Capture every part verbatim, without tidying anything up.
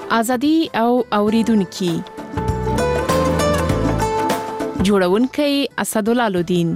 ازادي او اوریدونکو جوړونکي اسدالله لودین.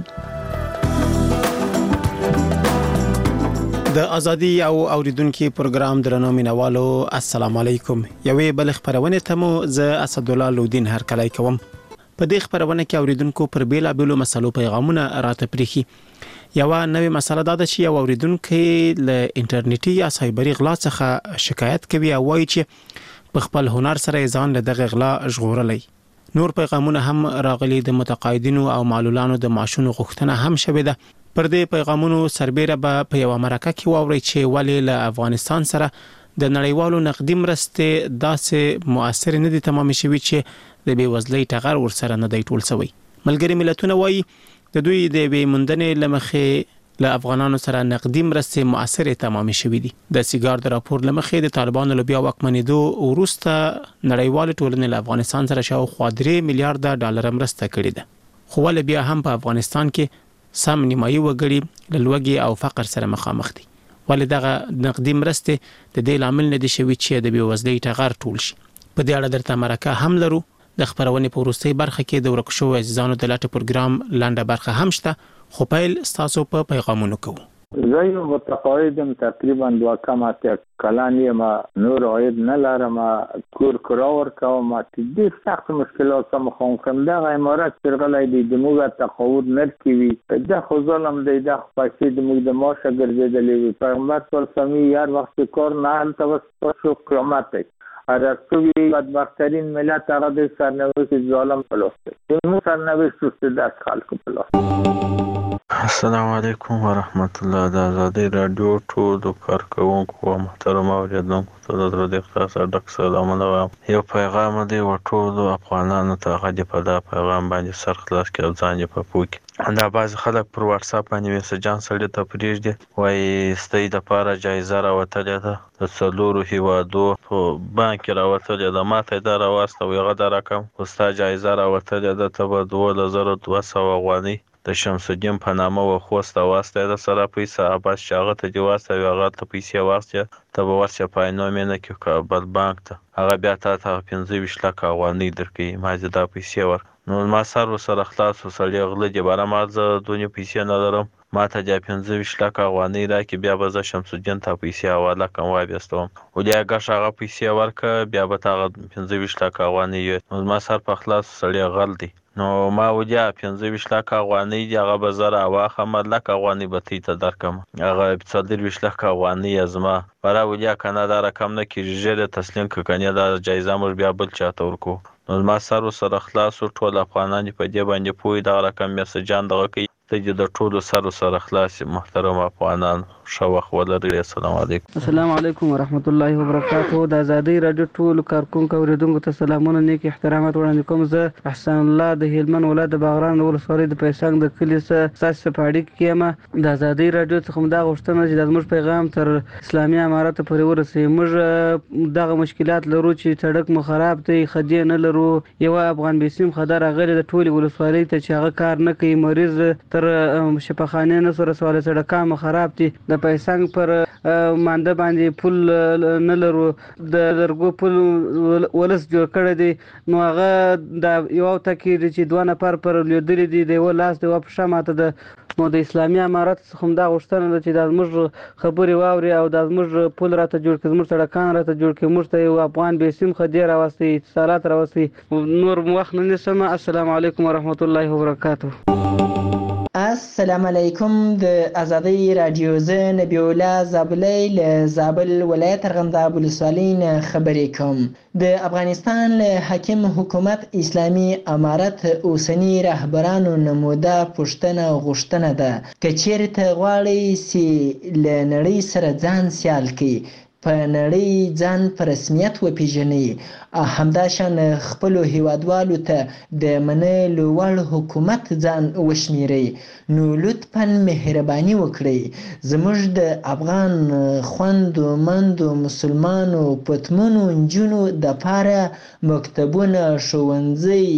د ازادي او اوریدونکو پروګرام درنو مینوالو السلام علیکم. یوې بل خبرونه ته مو ز اسدالله لودین هر کله کوم. په دې خبرونه کې اوریدونکو پر بیلا بیلو مسلو پیغامونه راته پریخي. یو نوې مسله دا ده چې یو اوریدونکو له انټرنیټي یا سایبري غلا څخه شکایت کوي او وایي چې په خپل هنر سره ځان له دغه غلا ژغورلی. نور پیغامونه هم راغلي د متقاعدینو او معلولانو د معاشونو غوښتنه هم شوې ده. پر دې پیغامونو سربېره به په یو مرکه کې واوري چې ولې له افغانستان سره د نړیوالو نقدي مرستې داسې مؤثر نه دي تمام شوي چې د بېوزلۍ ټغر ورسره نه دی ټول شوی. ملګري ملتونه وایي د دوی د بې موندنې لمخې له افغانانو سره نقدي مرستې مؤثر تمام شوي دي. د سیګار د راپور لمخې د طالبانو له بیا واکمنېدو وروسته نړیوال ټولنې له افغانستان سره شاوخوا درې میلیارډ ډالر مرسته کړې ده. خو ولې بیا هم په افغانستان کې سم نیمایي وګړي له لوږې او فقر سره مخامخ دي؟ ولې دغه نقدي مرستې د دې لامل نه دي شوي چې د بېوزلۍ ټغر ټول شي؟ په دې اړه درته مرکه هم لرو. د خبرونې په وروستۍ برخه کې د ورک شوو عزیزانو د لاټ پروګرام لنډه برخه هم شته، خو پیل ستاسو په پیغامونو کوو. زه یو متقاعدم، تقریبا دوه کم اتیا کلن یم، نور عاید نه لرم، کور کرا ورکوم، ډېر سخت مشکلات سره مخامخ یم. دغه عمارت چې غلی دی د موږ تقاعد نرکوي، دا خو ظلم دی، دا خو پیسې د موږ د معاشه ګرځېدلې وي. پیغمبر صلی الله علیه وسلم هر وخت کار نه هلته وس شو قیامت دی. ارسطوی بدبخترین ملت هغه د سرنوشت ظالم پلاسته زموږ سرنوشت است دست خلکو پلاسته. السلام علیکم ورحمت الله. د ازادي رادیو ټولو کارکوونکو او محترم اوریدونکو ته د زړه د اخلاص ډک سلامونه وایم. یو پیغام دی و ټولو افغانانو ته، هغه دې په دا پیغام باندې سر خلاص کړي او ځان یې په پوه کړي. دا بعض خلک پر واتس اپ باندې میسجان سړي ته پرېږدي، وایي ستاسو دپاره جایزه راوتلې ده، د څلورو هیوادو په بانک کې راوتلې ده، ما ته یې دا راواستوي، هغه دا رقم خو ستا جایزه راوتلې ده، ته به دولس زره دوه سوه افغانۍ د شمس الدین په نامه و خوست واستوي د سره پیسې عباس چې هغه ته دې واستوي، هغه ته پیسې واستوي، ته به ورشه په عینومېنه کې کابل بانک ته هغه بیا تا ته پنځه ویشت لکه افغانۍ درکوي. ما دې دا پیسې ور نو ما سر ورسره خلاص و، سړی غله دې باره ما زه دونې پیسې نه لرم، ما ته دې پنځه ویشت لکه افغانۍ راکړي، بیا به زه شمس الدین ته پیسې حواله کړم وابېستوم. ولې ګټه هغه پیسې ورکړه، بیا به ته هغه پنځه ویشت لکه افغانۍ وي. نو ما سر په خلاص سړی غل دی. نو ما ولیا پنځه ویشت لکه افغانۍ دي، هغه به زه راواخلم، لکه افغانۍ به تی ته درکړم، هغه څلور ویشت لکه افغانۍ یې زما بره ولیا که نه دا رقم نه کېږي، ژر یې تسلیم کړه، که نه دا جایزه موږ بیا بل چا ته ورکوو. نو زما سر ورسره خلاص و، ټول افغانان دې په دې باندې پوه وي، دغه رقم میسجان دغه کوي، ته دې د ټولو سر ورسره خلاص یې. محترم افغانان ښه وخت ولرئ. السلام علیکم. السلام علیکم ورحمت الله وبرکاته. د ازادي رادیو ټولو کارکونکو اوریدونکو ته سلامونه، نیک احترامات وړاندې کوم. زه احسان الله د هلمند ولایت د باغران ولسوالۍ د پیسنګ د کلي څخه ستاسو په اړیکه کې یم. د ازادي رادیو څخه موږ دا غوښتنه چې زموږ پیغام تر اسلامي امارت پورې ورسوي. موږ دغه مشکلات لرو چې سړک مو خراب دی، خدي نه لرو، یو افغان بیسیم خدای راغلی د ټولې ولسوالۍ ته چې هغه کار نه کوي، مریض تر شفاخانه نه سره سوال سړکان مو خراب دي، د پیسنګ پر مانده باندې پل نه لرو، د لرګو پل ولس جوړ کړی دی. نو هغه د یو تکي چې دوه نفر پر لیدلې دي، د یو لاس د واپښه ماته ده. نو د اسلامي امارت څخه هم دا غوښتنه ده چې دا زموږ خبرې واوري او دا زموږ پل راته جوړ کړي، زموږ سړکان راته جوړ کړي، موږ ته یو افغان بیسیم خدي راوستي، اتصالات راوستي. نور وخت نه نیسم. السلام علیکم ورحمت الله وبرکاته. السلام علیکم. د ازادي رادیو زه نبی الله زابلی له زابل ولایت ارغنداب ولسوالۍ نه خبرې کوم. د افغانستان له حاکم حکومت اسلامي امارت اوسنی رهبرانو نموده پوښتنه غوښتنه ده که چیرته غواړي چې له نړۍ سره ځان سیال کړي، په نړۍ ځان په رسمیت وپیژني، همداشان خپلو هیوادوالو ته د منلو وړ حکومت ځان وشمیري، نو لطفاً مهرباني وکړئ زموږ د افغان خویندو مندو مسلمانو پتمنو نجونو دپاره مکتبونه، ښوونځي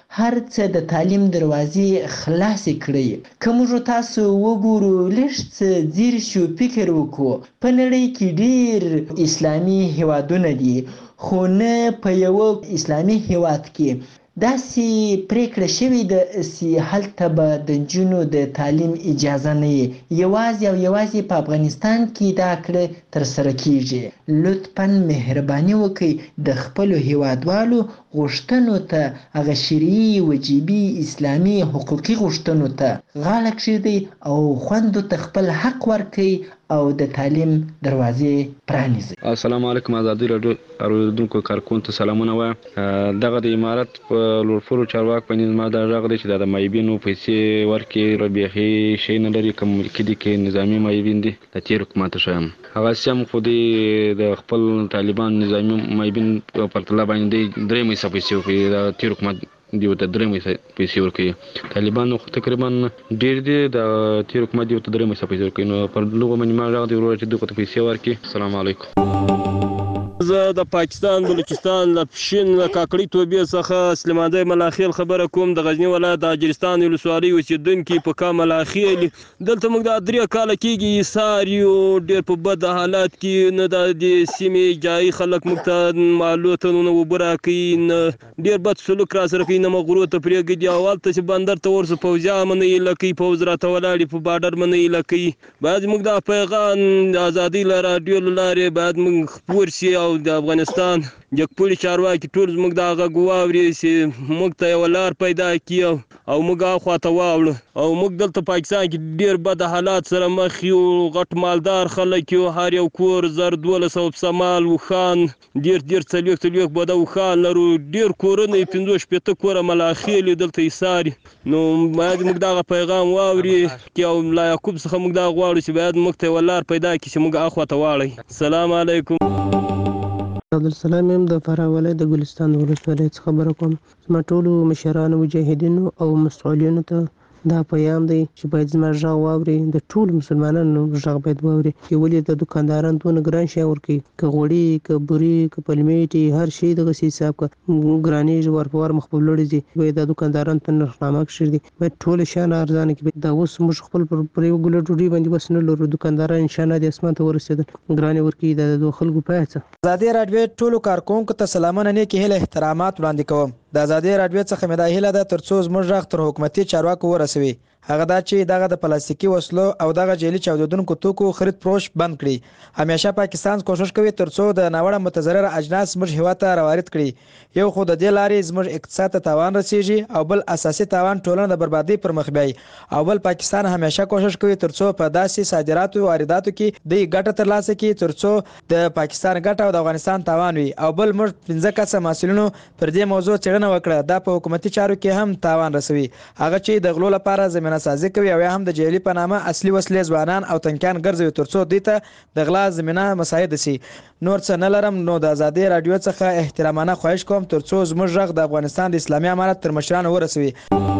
هر څه د تعلیم دروازې خلاصې کړئ. که موږ تاسو وګورو لږ څه ځیر شو فکر وکړو، په نړۍ کې ډېر اسلامي هیوادونه دي، خو نه په یوه اسلامي هیواد کې داسې پریکړه شوې ده چې هلته به د نجونو د تعلیم اجازه نه وي. یوازې او یوازې په افغانستان کې دا کړه ترسره کیږي. لطفا مهرباني وکړئ د خپلو هیوادوالو غوښتنو ته، هغه شرعي وجیبي اسلامي حقوقي غوښتنو ته غاړه کښېږدئ او خویندو ته خپل حق ورکړئ او د تعلیم دروازې پرانیزئ. السلام علیکم. ازادي راډیو اوریدونکو کارکون ته سلامونه وایم. دغه د امارت په لوړپوړو چارواک باندې زما دا غږ دی چې دا د مایبینو پیسې ورکړي بیخي شی نه لري، کوم ملکي دي کې نظامي مایبین دي د تېر حکومت شایم. هغه هم خو د خپل طالبان نظامي مایبین په پرتله باندې درې میسه پیسې ورکوي، د تېر حکومت دیو ته درې میسه پیسې ورکوي. طالبانو خو تقریبا ډېر دي، د تېر حکومت دیو ته درې میسه پیسې ورکوي. نو پر لوګو باندې ما غږ دی وروره چې دغه ته پیسې ورکړي. السلام علیکم. زه د پاکستان بلوچستان له پښین له کاکړۍ توبې څخه سلیماندی ملاخیل خبره کوم. د غزني ولایت د اجرستان ولسوالۍ اوسېدونکي په کا ملاخیل دلته موږ د درې کاله کېږي ایسار یو، ډېر په بد حالات کې، نه د دې سیمې جایي خلک موږ ته مالو ته نه اوبه راکوي، نه ډېر بد سلوک را سره کوي، نه موږ غرو ته پرېږدي او هلته چې بندر ته ورسو پوځیان مه نه ایله کوي، پوځ راته ولاړ په باډر مه نه ایله کوي. باید موږ دا پیغام د ازادۍ له راډیو له لارې باید موږ خپور شي او د افغانستان جګپوړي چارواکي ټول زموږ دا غږ واوري چې موږ ته یوه لار پیدا کړي او موږ هاخوا ته واوړو. او موږ دلته پاکستان کې ډېر بد حالات سره مخ یو، غټ مالدار خلک یو، هر یو کور زر دولس سوه پسه مال وښان، ډېر ډېر څلوېښت څلوېښت بده وښان لرو، ډېر کورونه یې پنځوس شپېته کوره ملاخیل دلته ایسار. نو باید موږ دغه پیغام واوري او ملا یعقوب څخه موږ دا غواړو چې باید موږ ته یوه لار پیدا کړي چې موږ هاخوا ته واړئ. السلام علیکم. عبدالسلام یم د فراه ولایت د ګلستان ولسوالۍ څخه خبره کوم. زما ټولو مشرانو مجاهدینو او مسؤلینو ته دا پیغام دی چې باید زما غږ واوري، د ټولو مسلمانانو غږ باید واوري. چې ولې د دکانداران دونه ګران شی ورکوي، که غوړي که بوري که پلمېټې هر شی دغسې حساب کړه ګرانېږي، ور په ور مخ په لوړې ځي. باید دا دکانداران ته نرخنامه کښېږدي، باید ټوله شیان ارزانه کړي. دا اوس موږ خپل پر یوه ګوله ډوډۍ باندې بس نه لرو، دکانداران انشاءالله د اسمان ته ورسېدل ګرانې ورکوي. دا د خلکو پایه څه. ازادي راډیو ټولو کارکوونکو ته سلامونه، نیکې هیلې احترامات وړاندې کوم. د ازادي راډیو څخه مې دا هیله ده تر څو زموږ غږ تر حکومتي چارواکو ورسوي، هغه دا چې دغه د پلاستیکي وسلو او دغه جعلي چاودېدونکو توکو خرید فروش بند کړي. همیشه پاکستان کوشش کوي تر څو د ناوړه متضرره اجناس زموږ هېواد ته راوارد کړي. یو خو د دې لارې زموږ اقتصاد ته تاوان رسیږي او بل اساسي تاوان ټولنه د بربادۍ پر مخ بیایي. او بل پاکستان همیشه کوشش کوي تر څو په داسې صادراتو او وارداتو کې دوی ګټه ترلاسه کړي تر څو د پاکستان ګټه او د افغانستان تاوان وي. او بل موږ پنځه کسه مسؤلینو پر دې موضوع څېړنه وکړه، دا په حکومتي چارو کې هم تاوان رسوي، هغه چې د غلو لپاره زمینه سازي کوي او یا هم د جعلي په نامه اصلي وسلې ځوانان او تنکیان ګرځوي تر څو دوی ته د غلا زمینه مساعد شي. نور څه نه لرم، نو د ازادۍ راډیو څخه احترامانه خواهش کوم تر څو زموږ غږ د افغانستان د اسلامي امارت تر مشرانو ورسوي.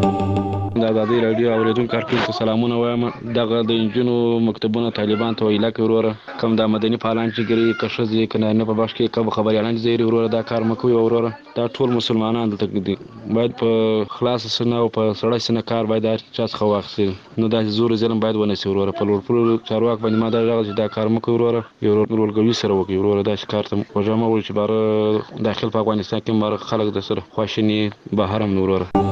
د ازادۍ راډیو اورېدونکو کارکوونکو ته سلامونه وایم. دغه د نجونو مکتبونه طالبان ته ویلا کوي وروره، کوم دا مدني فعالان چې ګري که ښځې که نارینه په بخش کې کوم خبریالان چې زیري وروره دا کار مه کوئ وروره. دا ټول مسلمانان دلته دي، باید په خلاصه سینه او په سړه سینه کار باید هر چا څخه واخیستل، نو داسې زور ظلم باید ونه شي وروره. په لوړپوړو چارواک باندې ما دا غږ چې دا کار مه کوئ وروره، یو رولګوي سره وکړئ وروره. داسې کار ته وژه مه وړئ چې باره داخل په افغانستان کې باره خلک د سره خواشیني بهر هم وروره.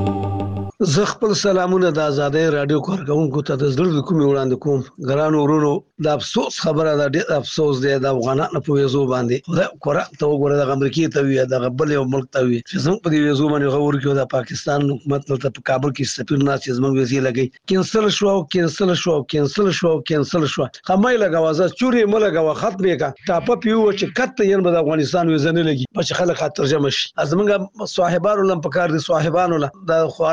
زه خپل سلامونه د ازادۍ راډیو کارکوونکو ته د زړه د کومې وړاندې کوم. ګرانو ورونو، د افسوس خبره ده، ډېر افسوس دی د افغانانو په ویزو باندې. خدای قرآن ته وګوره، دغه امریکې ته وي دغه بل یو ملک ته وي چې زموږ په دې ویزو باندې هغه ورکړي. د پاکستان حکومت دلته په کابل کې سفیر ناست چې زموږ ویزې لګوي، کینسل شوه او کینسل شوه او کینسل شوه او کینسل شوه. ښه مه یې لګوه، زه چورې مه لګوه، ختم یې کړه. ټاپه پې ووه چې کته ین به د افغانستان ویزه نه لګي، په چې خلک خاطرجمه شي. زموږ صاحبانو له هم پکار دي، صاحبانو له د خواران چې دا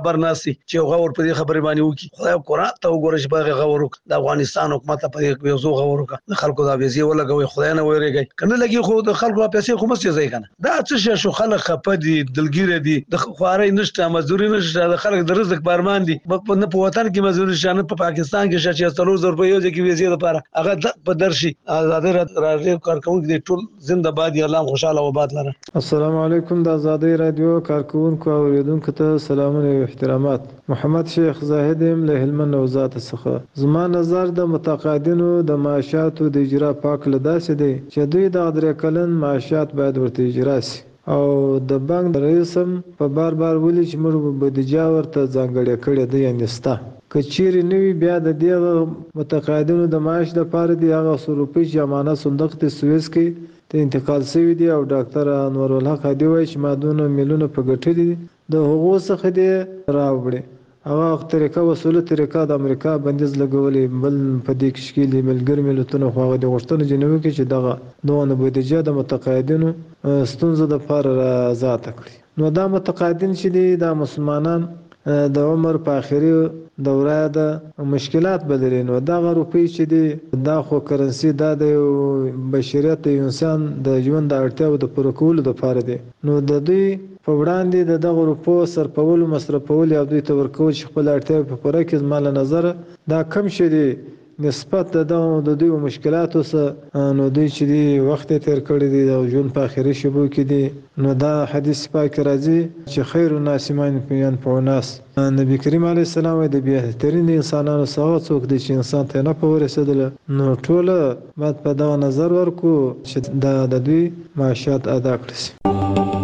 خبر ناسي چې غور په دې خبرې باندې وکي خدای قرآن ته وګورئ چې په غور وک د افغانستان حکومت په دې یو زو غور وک د خلکو د ویزې ولګوي خدای نه ویریږي کنه لګي خو د خلکو پیسې خو مستي ځای کنه دا څه شو خلک خپه دي دلګیره دي د خواري نشته مزدوري نشته د خلک د رزق بارمان دي نه په وطن کې مزدوري شانه په پاکستان کې شې څلور زره روپیو کې ویزې لپاره هغه په درشي آزادي رادیو کارکونکو دي ټول زنده باد یا الله خوشاله و باد لره. السلام علیکم د آزادي رادیو کارکونکو او اوریدونکو ته سلامونه او احترامات. محمد شیخ زاهد ام له هلمند وزارت څخه زما نظر د متقاعدینو د معاشاتو د اجرا پاک لداسې دی چې دوی د درې کلن معاشات باید ورته اجرا شي او د بانک رئیس هم په بار بار ولي چې موږ بودیجه ورته ځانګړې کړې ده یعنې ستا کچېرې نوي بیا د دې متقاعدینو د معاش لپاره د هغه څو روپۍ چې امانت صندوق ته سویس کې ته انتقال شوي دي او ډاکټر انورالحق هادي وایي چې ما دونه میلیونه په ګټلي دي د هغو څخه دې راوړي هغه طریقه وسوله طریقه د امریکا بندیز لګولې بل په دې کې شکیل ملګر ملتونه خو هغه د غوښتنې جنوي کې چې دغه دونه بودیجه د متقاعدینو ستونزه د فار آزاد کړي نو دا متقاعدین چې دي د مسلمانان د عمر په اخري دوره د مشکلات بدلې نو دا روپی چې دي دا خو کرنسي دا د بشریت د انسان د ژوند د اړتیاو د پوره کولو لپاره دي نو د دوی په وړاندې د دغه روپو صرفول مصرفول او دوی ته ورکول چې خپل اړتیاوې په پوره کړي زما له نظره دا کم شي دي نسبت د دغه د دوی مشکلاتو سره نو دوی چې دي وخت تیر کړی دي د ژوند په اخري شبو کې دي نو دا حدیث پاک راځي چې خیر الناس من ينفع الناس نبی کریم علیه السلام د بهترین انسانانو څخه څوک دی چې انسان ته نه په ورسېدل نو ټول باید په دغه نظر ورکو چې د دوی معاشات ادا کړي.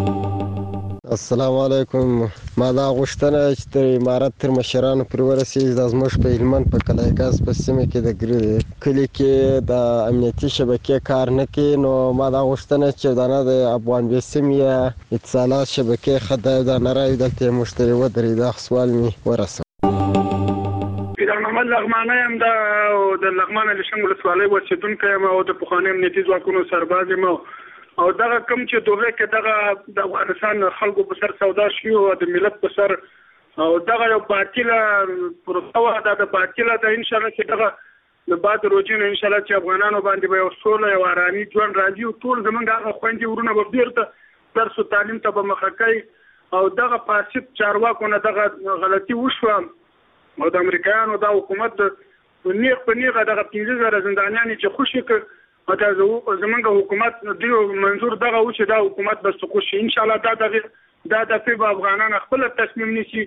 السلام علیکم ما دا غوښتنه چې تر امارت تر مشرانو پورې ورسېږي دا زموږ په هلمند په قلعه ګاز په سیمه کې د کلي کې د امنیتي شبکې کار نه کوي نو ما دا غوښتنه چې دا نه د افغان بیسیم یا اتصالات شبکې ښه دی دا نه راوي دلته یې موږ ته ودرېد دا سوال مې ورسوه. پیدر محمد لغمانی یم د لغمان الیشنګ ولسوالۍ اوسېدونکی یم او د پخواني امنیتي ځواکونو سرباز یم او دغه کوم چې دوره کې دغه د افغانستان خلکو په سر سودا شي او د ملت په سر او دغه یو باطله پروسه وه دا د باطله ده انشاءالله چې دغه د بعد روجین انشاءالله چې افغانانو باندې به یو سوله یو ارامي ژوند راځي او ټول زمونږ هغه خویندې ورونه به بېرته درس و تعلیم ته به مخه کوي او دغه فاسد چارواکو نه دغه غلطي وشوه او د امریکایانو دا حکومت د نیغ په نیغه دغه پنځه زره زندانیانې چې خوشي کړ او دا زمونږ حکومت دیو منظور دغه و چې دا حکومت به سقوط شي انشاءالله دا دغه دا د فیب افغانان خپل تصمیم نیسي.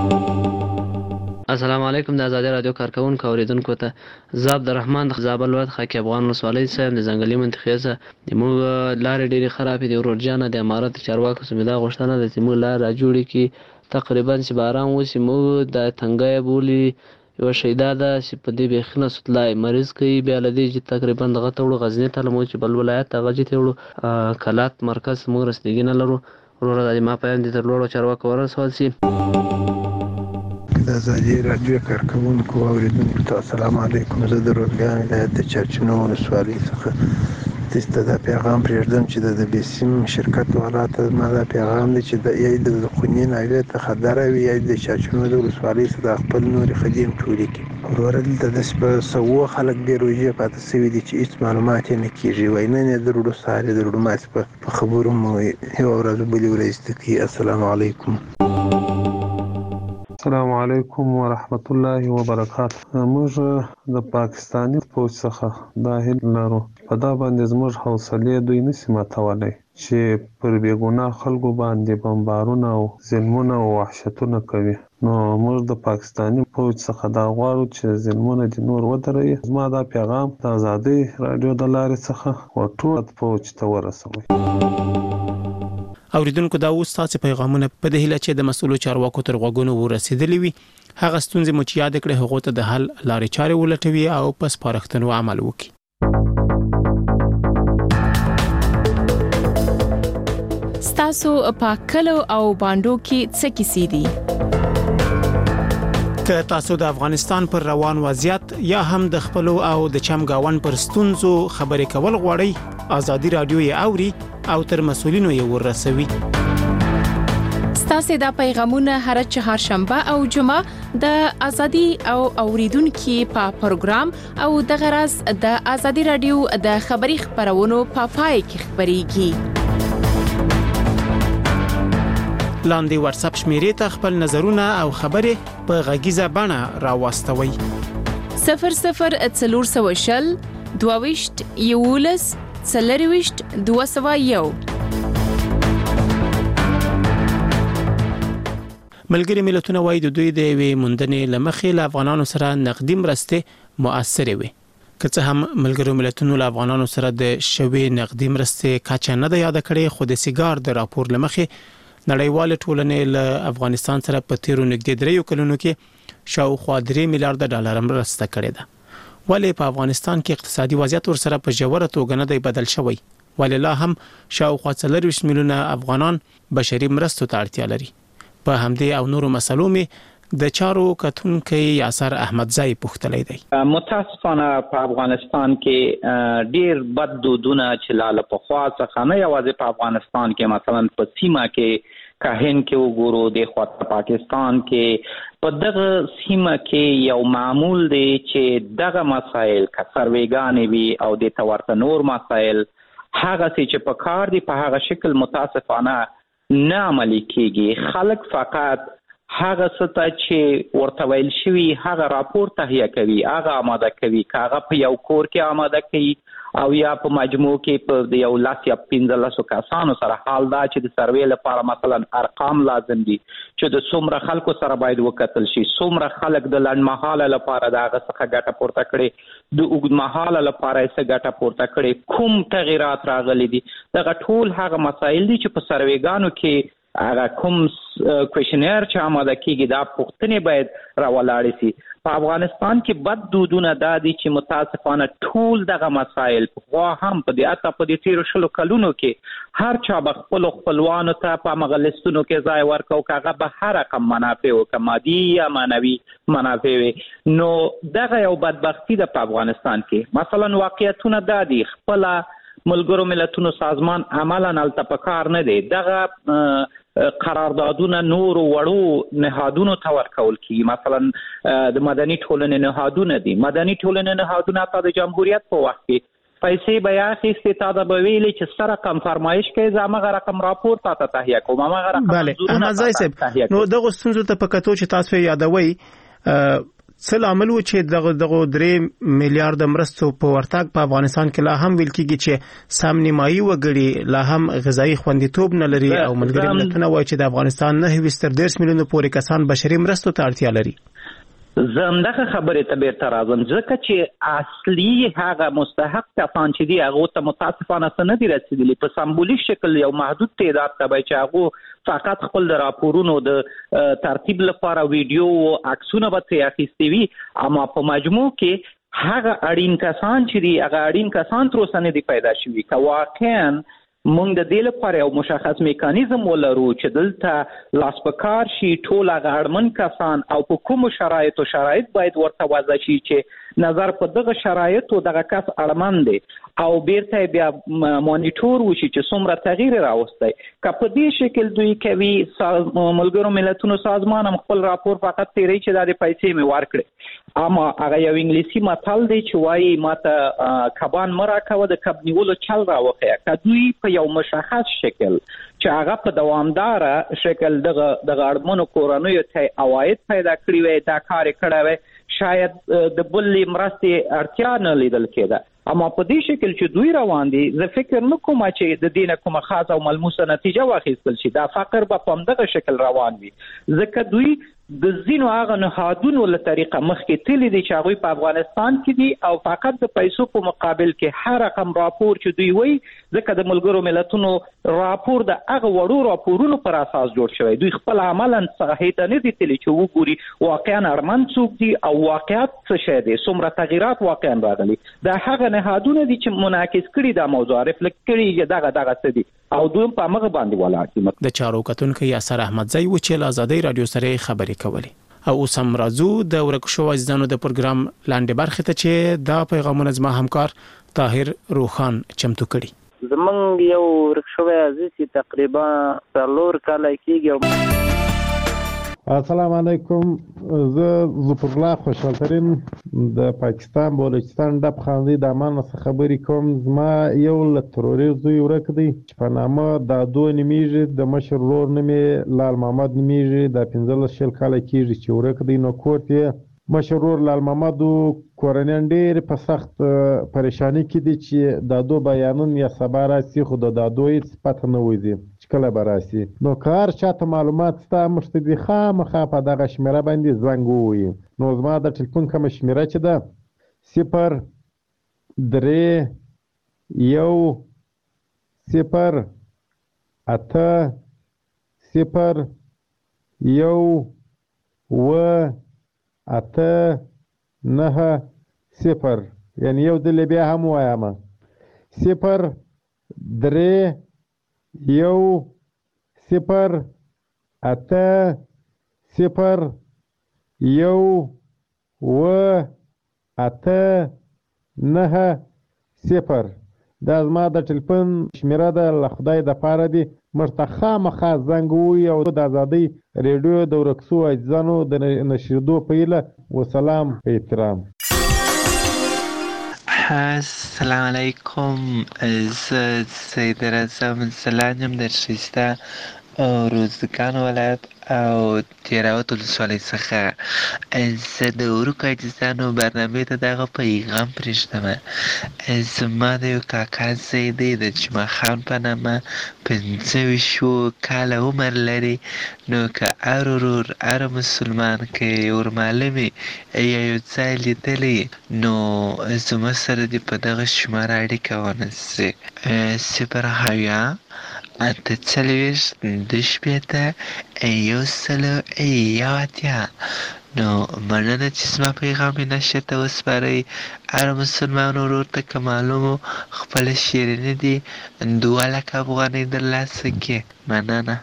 السلام علیکم د آزادي رادیو کارکونکو اوریدونکو ته زه عبدالرحمن د زابل ولایت خاکی افغان ولسوالۍ څخه د ځنګلي منطقې څخه موږ لارې ډېرې خرابې دي ورور جانه د امارت چارواکو څخه مې دا غوښتنه ده چې موږ لار راجوړې کړي تقریبا چې باران وشي موږ د تنګی بولي یو شیدا ده چې په دې بیخي نه سطلای مریض کوي بیا له دې چې تقریبا دغه ته وړو غزني ته لمو چې بل ولایت هغه چې ته وړو کلات مرکز موږ رسېدګي نه لرو وروره د ما پیام دې تر لوړو چارواکو ورسول شي. د آزادي رادیو کارکونکو اوریدونکو ته السلام علیکم زه د روزګان ولایت د چرچینو ولسوالۍ څخه تاسو ته دا پیغام پرېږدم چې د بیسیم شرکت والا ته ما دا پیغام دی چې د یا د خوني ناوې ته خبر وي یا د چرچینو د ولسوالۍ څخه خپل نور خدیم ټولې کړي وروره دلته داسې په سوو خلک بې روژې پاتې شوي دي چې هېڅ معلومات یې نه کېږي وایي نن یې د روډو سهار یې د روډو ماسې په خبرو مو یوه ورځ بلې ورځ زده کوي. السلام علیکم. السلام علیکم ورحمت الله وبرکاته. موږ د پاکستاني فوج څخه دا هیله لرو په دا باندې زموږ حوصلې دوی نشي ماتولی چې پر بېګناه خلکو باندې بمبارونه او ظلمونه او وحشتونه کوي نو موږ د پاکستاني فوج څخه دا غواړو چې ظلمونه دې نور ودروي. زما دا پیغام د آزادۍ راډیو د لارې څخه ټول فوج ته ورسوئ. اوریدونکو دا اوس تاسو پیغامونه په دې هیله چې د مسؤلو چارواکو تر غوږونو ورسېدلې وي هغه ستونزې مو چې یاد کړې هغه ته د حل لارې چارې ولټوي او په سپارښتنو عمل وکړي. ستاسو په کلو او باندو کې څه کیسې دي؟ که تاسو د افغانستان پر روان وضعیت یا هم د خپلو او د چمګاون پر ستونزو خبرې کول غواړئ آزادي رادیو یې اوري او تر مسؤلینو یې ورسوي. ستاسو د پیغامونه هر چهارشنبه او جمعه د ازادي او اوریدونکو په پروګرام او د غرض د ازادي رادیو د خبري خبرونو په پای کې خبريږي. لاندې واتس اپ شمیرې ته خپل نظرونه او خبرې په غږیزه بڼه راوستوي. صفر صفر څلور سوه شل دوه ویشت یولس څلور ویشت دوه سوه یو. ملګری ملتونه وايي د دوی د وی مندنې لمخې له افغانانو سره نقدي مرستې مؤثرې وي. که څه هم ملګرو ملتونو له افغانانو سره د شوي نقدي مرستې کچه نه ده یاد کړې، خو د سیګار د راپور لمخې نړیوال ټولنې له افغانستان سره په تیرو نږدې دریو کلونو کې شاوخوا درې میلیارډ ډالر مرسته کړې ده. ولې په افغانستان کې اقتصادي وضعیت ورسره په ژوره توګه نه دی بدل شوی؟ ولې لا هم شاوخوا څلور ویشت میلیونه افغانان بشري مرستو ته اړتیا لري؟ په همدې او نورو مسلو می د چارو کتونکو یاسر احمدزی پوښتلی دی. متاسفانه په افغانستان کې ډیر بد دودونه چې لاله په خوا څخه نه یوازې په افغانستان کې، مثلا په سیمه کې کاهن کې وګورو، د خواته پاکستان کې په دغه سیمه کې یو معمول دی چې دغه مسایل که سرویګانې وي او د تورته نور مسایل هغه چې په کار دي په هغه شکل متاسفانه نه عملي کېږي. خلک فقط هغه څه ته چې ورته ویل شوي هغه راپور تهیه کوي، هغه آماده کوي، که هغه په یو کور کې آماده کوي او یا په مجموع کې په یو لاس یا پنځلسو کسانو سره. حال دا چې د سروې لپاره مثلا ارقام لازم دي چې د څومره خلکو سره باید وکتل شي، څومره خلک د لنډمهاله لپاره د هغه څخه ګټه پورته کړي، د اوږدمهاله لپاره یې څه ګټه پورته کړي، کوم تغیرات راغلي دي. دغه ټول هغه مسایل دي چې په سروېګانو کې هغه کوم کوېشنیر چې آماده کېږي دا پوښتنې باید راولاړې شي. په افغانستان کې بد دودونه دا دي چې متاسفانه ټول دغه مسایل خو هم په دې اته په دې تیرو شلو کلونو کې هر چا به خپل خپلوانو ته په مغلستونو کې ځای ورکو، کاغه به هر رقم منافع او کمادي یا مانوي منافع وي. نو دغه یو بدبختی ده په افغانستان کې. مثلا واقعیتونه دا دي خپل ملګرو ملتونو سازمان عملاً الته په کار نه دی، دغه قراردادونه نور وړو نهادونو ته ورکول کیږي. مثلا د مدني ټولنې نهادونه دي، مدني ټولنې نهادونه په د جمهوریت په وخت کې پیسې بیا اخیستې تا د به ویلې چې سره رقم فرمایش کوي زموږ رقم راپور تا ته تهیه کوم هغه رقم. بله احمدزی صاحب، نو دغه ستونزو ته په کتو چې تاسو یادوي څه لامل و چې دغه دغه درې میلیارډ مرستو په ورتګ په افغانستان کې لا هم ویل کېږي چې سم نیمایي وګړي لا هم غذایی خوندیتوب نه لري او ملګري ملتونه وایي چې د افغانستان نه تر ډیرش میلیونه پورې کسان بشري مرستو ته اړتیا لري. زمدغه خبره ته بیرته راځم ځکه چې اصلي هغه مستحق کسان چې دی هغه ته متاسفانه نه دي رسیدلي. په سمبولیک شکل یو محدود تعداد ته به چې هغه فقط خپل د راپورونو د ترتیب لپاره ویډیو او عکسونه به ترې اخیستي وي، اما په مجموع کې هغه اړین کسان چې دی هغه اړین کسان تر اوسه نه دي پیدا شوي. که واقعا مونږ د دې لپاره یو مشخص میکانیزم ولرو چې دلته لاس په کار شي ټول هغه اړمن کسان او په کومو شرایطو شرایط باید ورته وضع شي چې نظر په دغه شرایطو دغه کس اړمن دی او بیرته بیا مانیټور وشي چې څومره تغییر راوستي. که په دې شکل دوی کوي ملګرو ملتونو سازمان هم خپل راپور فقط تیری چې د پیسې مې ورکړي، اما هغه یو انګلیسي متل دی چې وایي ماته کبان مرا کوه د کب نیولو چل راوخی. که دوی په یو مشخص شکل چې هغه په دوامداره شکل دغه دغه اړمنو کورنیو ته عواید پیدا کړی وي دا کار کړی وي شاید د بلې مرستې اړتیا نه لیدل کېده. اما په دې شکل چې دوی روان دي زه فکر نه کوم چې د دې نه کومه خاصه او ملموسه نتیجه واخیستل شي. دا فقر به په همدغه شکل روان وي ځکه دوی د ځینو هغه نهادونو له طریقه مخکې تللی دي چې هغوی په افغانستان کې دي او فقط د پیسو په مقابل کې هر رقم راپور چې دوی وایي ځکه د ملګرو ملتونو راپور د هغه وړو راپورونو پر اساس جوړ شوی. دوی خپل عملاً صحیح ته نه دي تللی چې وګوري واقعا اړمن څوک دي او واقعیت څه شی دی، څومره تغیرات واقعا راغلي. دا هغه نهادونه دي چې منعکس کړي دا موضوع رفلکټ کړي چې دغه دغه څه دي او دوی په هغه باندې ولاړ دي. د چارو کتونکو یاسر احمدزی و چې آزادۍ رادیو سره خبرې کولې او سم راځو د ورک شو عزیزانو د پروګرام لاندې برخه ته چې دا پیغامونه زما همکار طاهر روخان چمتو کړي. زمونږ یو ورک شوی عزیز چې تقریبا څلور کاله کېږي. السلام علیکم، زه ظفر الله خوشحال ترین د پاکستان بلوچستان ډب خاندي د امان څخه خبرې کوم. زما یو له تروريست زوی ورک دی چې په نامه دادو نومیږي، د مشر ورور نوم یې لال محمد نومیږي، د پنځلس شل کاله کېږي چې ورک دی. نو کور یې مشر ورور لال محمد کورنیان ډېر په سخت پریشانی کې دي چې دادو بیانون یا سبا راسي، خو د دادو هېڅ پته نه وځي چې کله به راسي. نو که هر چاته معلومات ستا موږ ته دې خامخا په دغه شمېره باندې زنګ ووهي. نو زما د ټلیفون کومه شمېره چې ده صفر درې یو صفر اته صفر یو اوه اته نهه صفر، یعنی یو ځل بیا هم وایم صفر درې یو صفر اته صفر یو اوه اته نهه صفر. دا زما د ټلیفون شمېره ده، له خدای دپاره دي موږ ته خامخا زنګ ووهي او د ازادۍ ریډیو د ورک سوو عزیزانو د نشریدو په هیله. وسلام، په احترام. السلام علیکم، زه سید اعظم زلان یم در ښایسته او روزګان ولایت او دهراوت ولسوالۍ څخه. زه د ورکو عزیزانو برنامې ته دغه پیغام پرېږدم. زما د یو کاکا زوی دی د جمعه خان په نامه، پنځه ویشت کاله عمر لري. نو که هر ورور هر مسلمان که یې ورمعلوم وي یا یو ځای لیدلی نو زما سره دې په دغه شماره اړیکه ونیسي صفر اویا اته څلوېښت دوه شپېته یو سلو یو اتیا. نو مننه چې زما پیغام یې نشر ته وسپارئ. هر مسلمان ورور ته که معلوم و خپله شیریني دې دوه لکه افغانۍ ترلاسه کړي. مننه.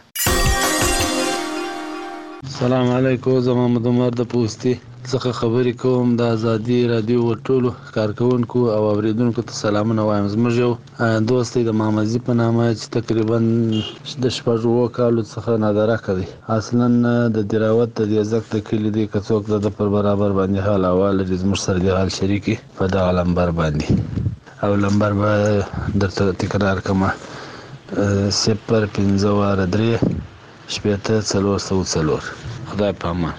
السلام علیکم، زه محمد عمر د پوستي څخه خبرې کوم. د ازادي رادیو ټولو کارکوونکو او اوریدونکو ته سلامونه وایم. زموږ یو دوست دی د محمد زی په نامه چې تقریبا د شپږ اووه کالو څخه نادرکه دی. اصلا د دراوت د دیزک د کلي دی. که څوک د پر برابر باندې حال احوال لري زموږ سره د حال شریکي په دغه لمبر باندې، او لمبر به درته تکرار کړم صفر پنځه واره درې شپېته څلور سوه څلور. خدای په امان.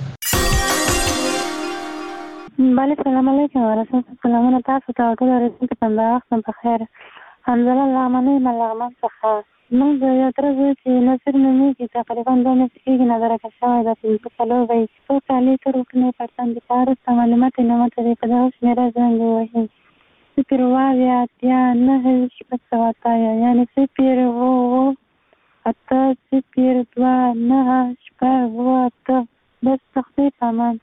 بله، سلام علیکم ورحمت سلامونه تاسو ته او ټول اورېدونکو ته همدا وخت هم بخیر. حمزله لغمنۍ یم له لغمان څخه. موږ د یو تره زوی چې نصیر نومېږي تقریبا دوه میاشتې کېږي نادرکه شوی ده. پنځه څلور به یې څو کالې تر وکړنې پرسان د په وروسته معلومات یې نه ماته دی په دغه شمېره زنګ ووهي صفر اووه اویا اتیا نهه ویشت شپږ سوه اتیا، یعنې صفر اووه اووه اته صفر دوه نهه شپږ اووه اته. بس سختۍ په امان.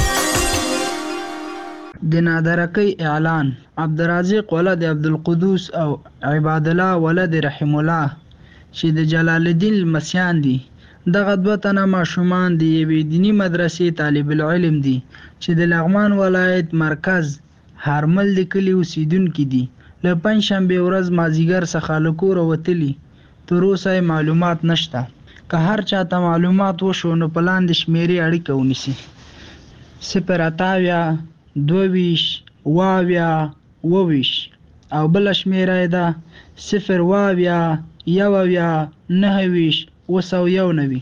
د نادرکۍ اعلان. عبدالرازق ولد عبدالقدوس او عباد الله ولد رحم الله چې د جلال الدین لمسیان دي. دغه دوه تنه ماشومان د یوې دیني مدرسې طالب العلم دي چې د لغمان ولایت مرکز هرمل د کلي اوسیدونکي دي. له پنجشنبې ورځ مازدیګر څخه له کوره وتلي، تر اوسه معلومات نشته. که هر چاته معلومات وشو نو په لاندې شمېرې اړیکه ونیسي صفر اته اویا دوه ویشت اووه اویا اووه ویشت، او بله شمېره یې ده صفر اووه اویا یو اویا نهه ویشت اوه سوه یو نوي.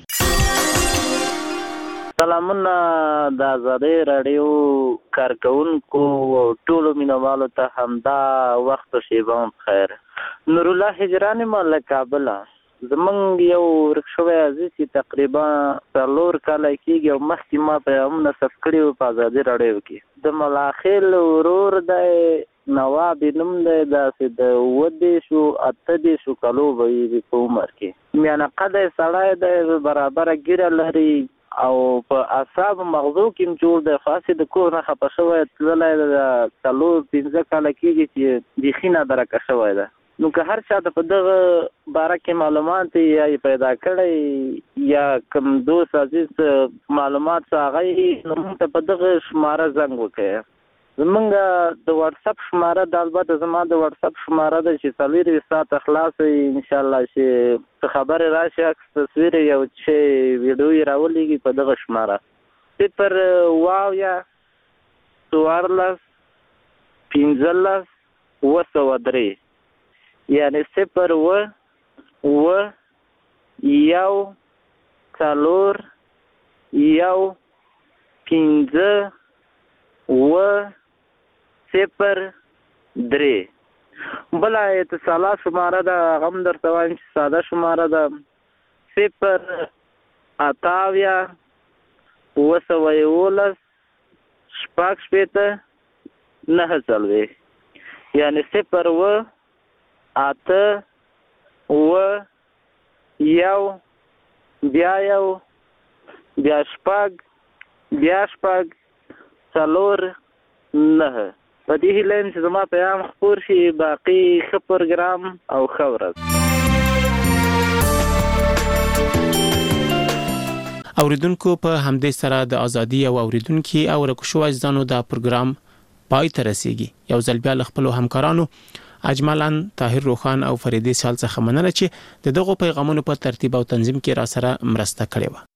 سلامونه د ازادۍ راډیو کارکوونکو او ټولو مینوالو ته همدا وخت و شیبه هم بخیر. نورالله هجران یم له کابله. زمونږ یو ورک شوی عزیز چې تقریبا څلور کاله کېږي او مخکې ما په هم نصب کړي وو په ازادي راډیو کې. د ملاخیل ورور دی نواب یې نوم دی، داسې د اووه دېرشو اته دېرشو کالو به وي په عمر کې. میانه قده سړی دی، برابره ږیره لري او په اعصابو مغزو کې هم جوړ دی. خو هسې د کور نه خفه شوی تللی د څلور پنځه کاله کېږي چې بیخي نادرکه شوی ده. نو که هر چا ته په دغه باره کې معلومات یا یې پیدا کړی یا کوم دوست عزیز معلومات څه هغه نو موږ ته په دغه شماره زنګ وکړئ زمونږ د واتس اپ شماره د البته زما د واتس اپ شماره د چې څلور ساعت خلاص ان شاء الله چې خبر راشي عکس تصویر یو چې ویډیو راولېږي په دغه شماره صفر واو یا څوارلس پنځلس اوه سوه درې یعنې صفر اوه اوه یو څلور یو پنځه اوه صفر درې بله اتصالات شماره ده هغه هم درته وایم چې ساده شماره ده صفر اته اویا اوه سوه یولس شپږ شپېته نهه څلوېښت یعنې صفر اوه اته اوه یو بیا یو بیا شپږ بیا شپږ څلور نه په دې هیله یم چې زما پیغام خپور شي باقي ښه پروګرام او ښه ورځ. اوریدونکو په همدې سره د ازادي او اوریدونکو او رکشو اجزانو د پروګرام پای ته رسیږي. یو ځل بیا خپل همکارانو اجملان طاهر روخان او فریدی سال څخه مننه چې د دغه پیغامونو په ترتیب او تنظیم کې را سره مرسته کړې و.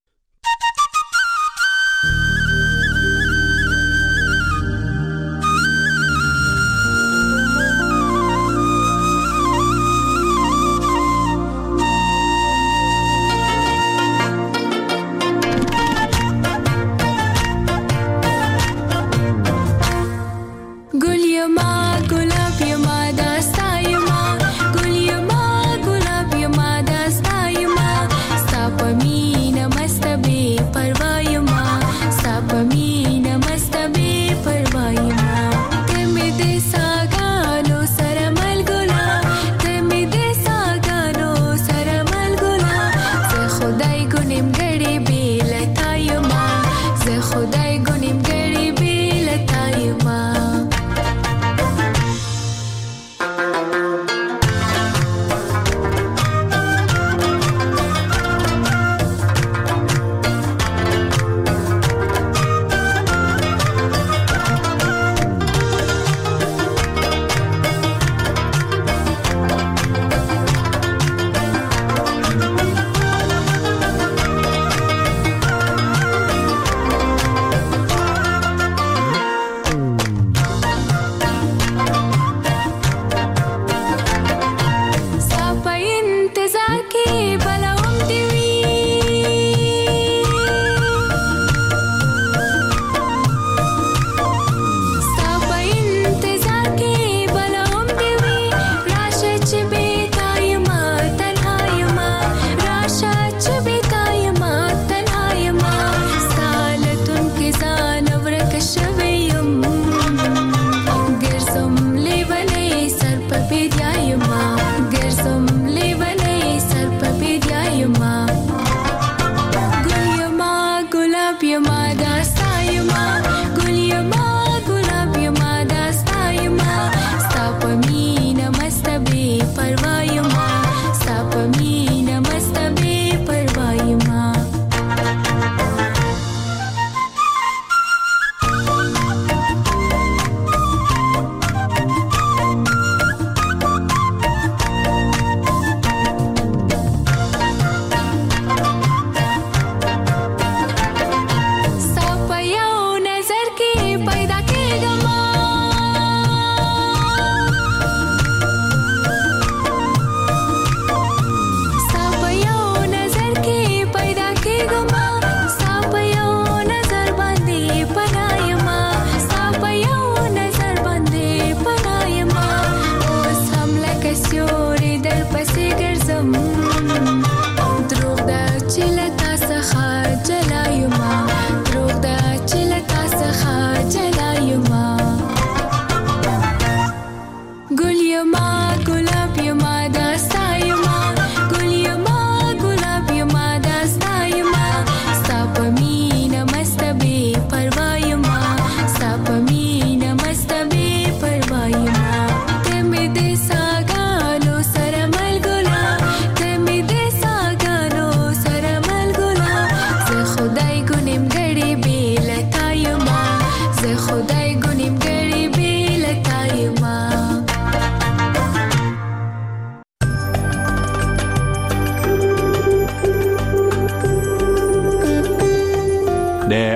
This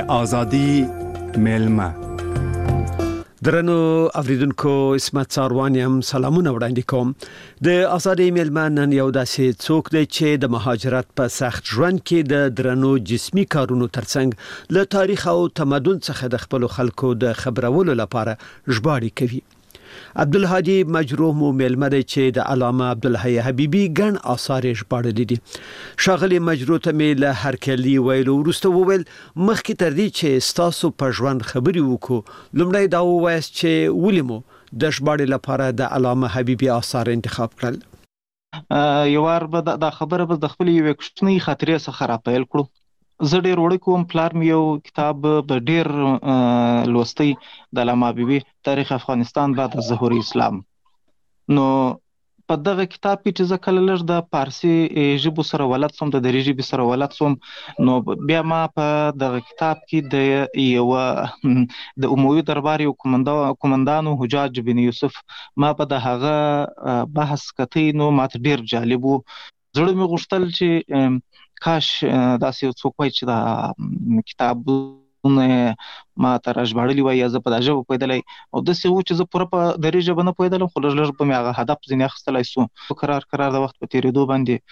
ازادي میلمه. درنو اوریدونکو اسمت ساروانی هم سلامونه وړاندې کوم. د ازادي میلمه نن یو داسې څوک دی چې د مهاجرت په سخت ژوند کې د درنو جسمي کارونو ترڅنګ له تاریخ او تمدن څخه د خپل خلکو د خبرولو لپاره ژباړې کوي. عبدالهادي مجروح مو میلمه دی چې د علامه عبدالحی حبیبي ګڼ آثار ژباړلي دي. ښاغلي مجروح ته مې له هرکلي ویلو وروسته وویل مخکې تر دې چې ستاسو په ژوند خبرې وکړو لومړی دا ووایاست چې ولې مو د ژباړې لپاره د علامه حبیبي آثار انتخاب کړل. یو وار به دا خبره به د خپل یوې کوچنۍ خاطرې څخه راپیل کړو. زه ډېر وړوکی وم، پلار مې یو کتاب به ډېر لوستی د علامه حبیبي تاریخ افغانستان بعد از ظهور اسلام. نو په دغه کتاب کې چې زه کله لږ د پارسي ژبو سره ولد سوم، د دري ژبې سره ولد سوم، نو بیا ما په دغه کتاب کې د یو د اموي دربار یو کومندانو حجاج بن یوسف ما په د هغه بحث کتی، نو ماته ډېر جالب و. زړه مې غوښتل چې کاش داسې یو څوک وای چې دا کتابونه ما ته راژباړلي وای یا زه په دا ژبه پوهېدلی، او داسې و چې زه پوره په دري ژبه نه پوهېدلم، خو لږ لږ به مې هغه هدف ځینې اخیستلی سو. کرار کرار د وخت په تېرېدو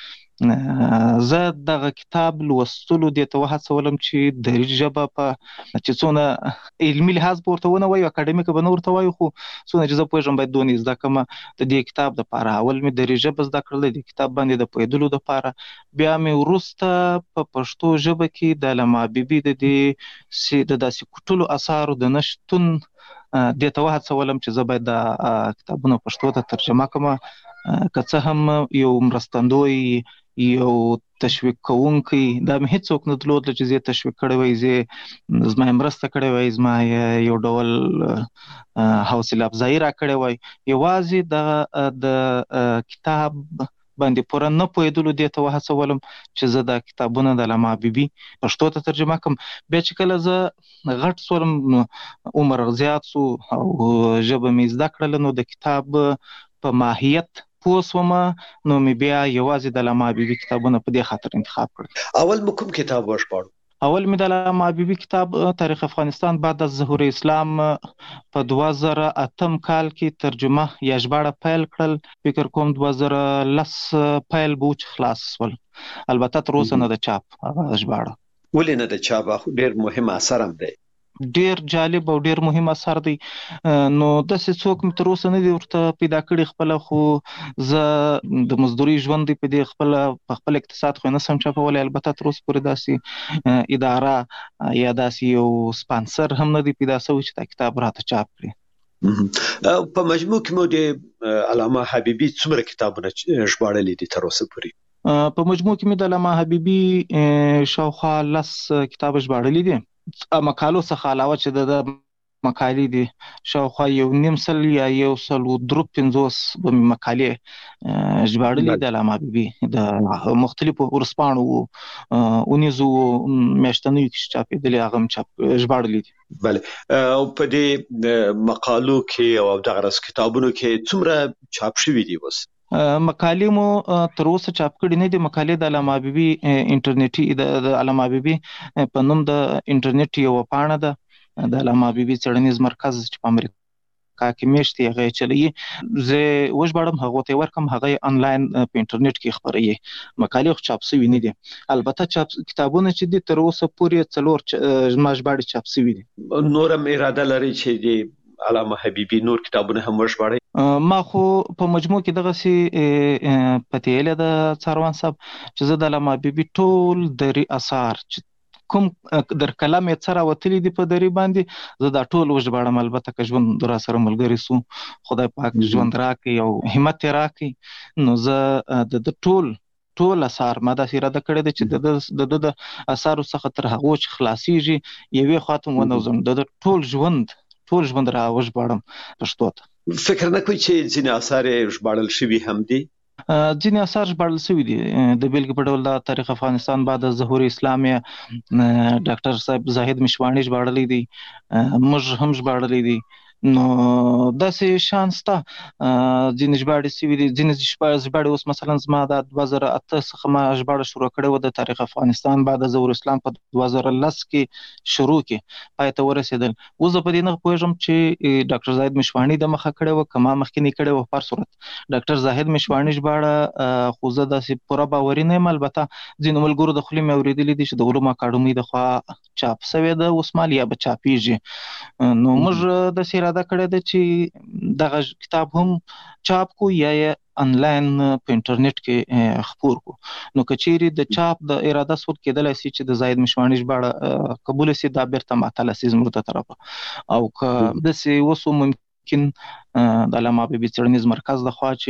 باندې زه دغه کتاب لوستلو دې ته وهڅولم چې دري ژبه په چې څونه علمي لحاظ به ورته ونه وایو، اکاډمیکه به نه ورته وایو، خو څونه چې زه پوهېږم باید دونې زده کړمه د دې کتاب دپاره. اول مې دري ژبه زده کړل د دې کتاب باندې د پوهېدلو دپاره، بیا مې وروسته په پښتو ژبه کې د علامه حبیبي د دې د داسې کوټلو اثارو د نه شتون دې ته وهڅولم چې زه باید دا کتابونه پښتو ته ترجمه کړم، که څه هم یو مرستندوی یو تشویق کوونکی دا مې هیڅوک نه درلود چې زه تشویق کړی وای، زه زما مرسته کړی وای، زما یو ډول حوصله افزایي را کړی وای. یوازې د کتاب باندې پوره نه پوهېدلو دې ته وهڅولم چې زه دا کتابونه د علامه حبیبي پښتو ته ترجمه کړم. بیا چې کله زه غټ سولم، عمر زیات سو او ژبه مې زده کړله، نو د کتاب په ماهیت پوه سوم، نو مې بیا یوازې د علامه حبیبي کتابونه په دې خاطر انتخاب کړل. اول مو کوم کتاب وژباړو؟ اول مې د علامه حبیبي کتاب تاریخ افغانستان بعد از ظهور اسلام په دوه زره اتم کال کې ترجمه یا ژباړه پیل کړل. فکر کوم دوه زره لس پیل به و چې خلاص سول، البته تر اوسه نه د چاپ هغه ژباړه. ولې نه د چاپ؟ ډېر مهم اثر هم دی، ډیر جالب او ډیر مهم اثر دی. نو داسې څوک مې تر اوسه نه دی ورته پیدا کړی خپله، خو زه د مزدوري ژوند دی په دې خپله په خپل اقتصاد خو یې نه سم چاپولی، البته تر اوسه پورې داسې اداره یا داسې یو سپانسر هم نه دی پیدا سوی چې دا کتاب راته چاپ کړي. په مجموع کې مو د علامه حبیبي څومره کتابونه ژباړلي دي تر اوسه پورې؟ په مجموع کې مې د علامه حبیبي شاوخوا لس کتاب ژباړلي دي. مقالو څخه علاوه چې د مقالې دي شاوخوا یو نیم سل یا یو سل و درو پنځوس به مې مقالې ژباړلي د علامه حبیبي د مختلفو ورځپاڼو اونیزو میاشتنیو کې چې چاپېدلي هغه هم چاپ ژباړلي دي. بله، او په دې مقالو کې او دغه راز کتابونو کې څومره چاپ شوي دي اوس؟ مقالې مو تر اوسه چاپ کړي نه دي. مقالې د علامه حبیبي انټرنیټي د علامه حبیبي په نوم د انټرنیټ یوه پاڼه ده د علامه حبیبي څېړنیز مرکز چې په امریکا کې میشت دی، هغه یې چلوي. زه یې وژباړم، هغو ته یې ورکړم، هغه یې انلاین په انټرنیټ کې خپروي. مقالې خو چاپ سوي نه دي، البته چاپ کتابونه چې دي تر اوسه پورې څلور زما ژباړې چاپ سوي دي. نور هم اراده لرئ چې د علامه حبیبي نور کتابونه هم وژباړئ؟ ما خو په مجموع کې دغسې پتیله د څاروان صاحب چې زه د علامه حبیبي ټول دري اثار چې کوم در کلام یې څه راوتلي دي په دري باندې زه دا ټول وژباړم. البته که ژوند را سره ملګري سو، خدای پاک ژوند راکړي او همت یې راکړي، نو زه د ټول ټول اثار ما داسې اراده کړې ده چې د ده د اثارو څخه تر هغو چې خلاصېږي یوې خواته م ونوځم، د ده ټول ژوند ټول ژوند را وژباړم پښتو ته. فکر نه کوئ چې ځینې اثار یې ژباړل شوي هم دي؟ ځینې اثار ژباړل شوي دي. د بیلګې په ډول د تاریخ افغانستان بعد از ظهور اسلام یې ډاکټر صاحب زاهد مشواڼي ژباړلی دی، موږ هم ژباړلی دی. نو داسې شان شته ځینې ژباړې سوي دي، ځینې ژباړې اوس مثلا زما د دوه زره اته څخه ما ژباړه شروع کړې وه د تاریخ افغانستان بعد از ظهور اسلام په دوه زره لس کې شروع کې پای ته ورسېدل. اوس زه په دې نه پوهېږم چې ډاکټر زاهد مشواڼي د مخه کړې وه که ما مخکې کړې وه. په هر صورت ډاکټر زاهد مشواڼي ژباړه خو زه داسې پوره باوري نه یم. البته ځینو ملګرو د خولې مې اورېدلي دي چې د علومو اکاډمۍ د خوا چاپ سوی ده، اوس مال یا به چاپېږي. نو موږ داسې اراده کړې ده چې دغه کتاب هم چاپ کو یا یې انلاین په انټرنیټ کې خپور کو. نو که چیرې د چاپ د اراده صورت کېدلی سي چې د زاهد مشواڼي ژباړه قبوله سي، دا بیرته معطله سي زموږ د طرفه. او که داسې اوس هم ممکن د علامه حبیبي څېړنیز مرکز د خوا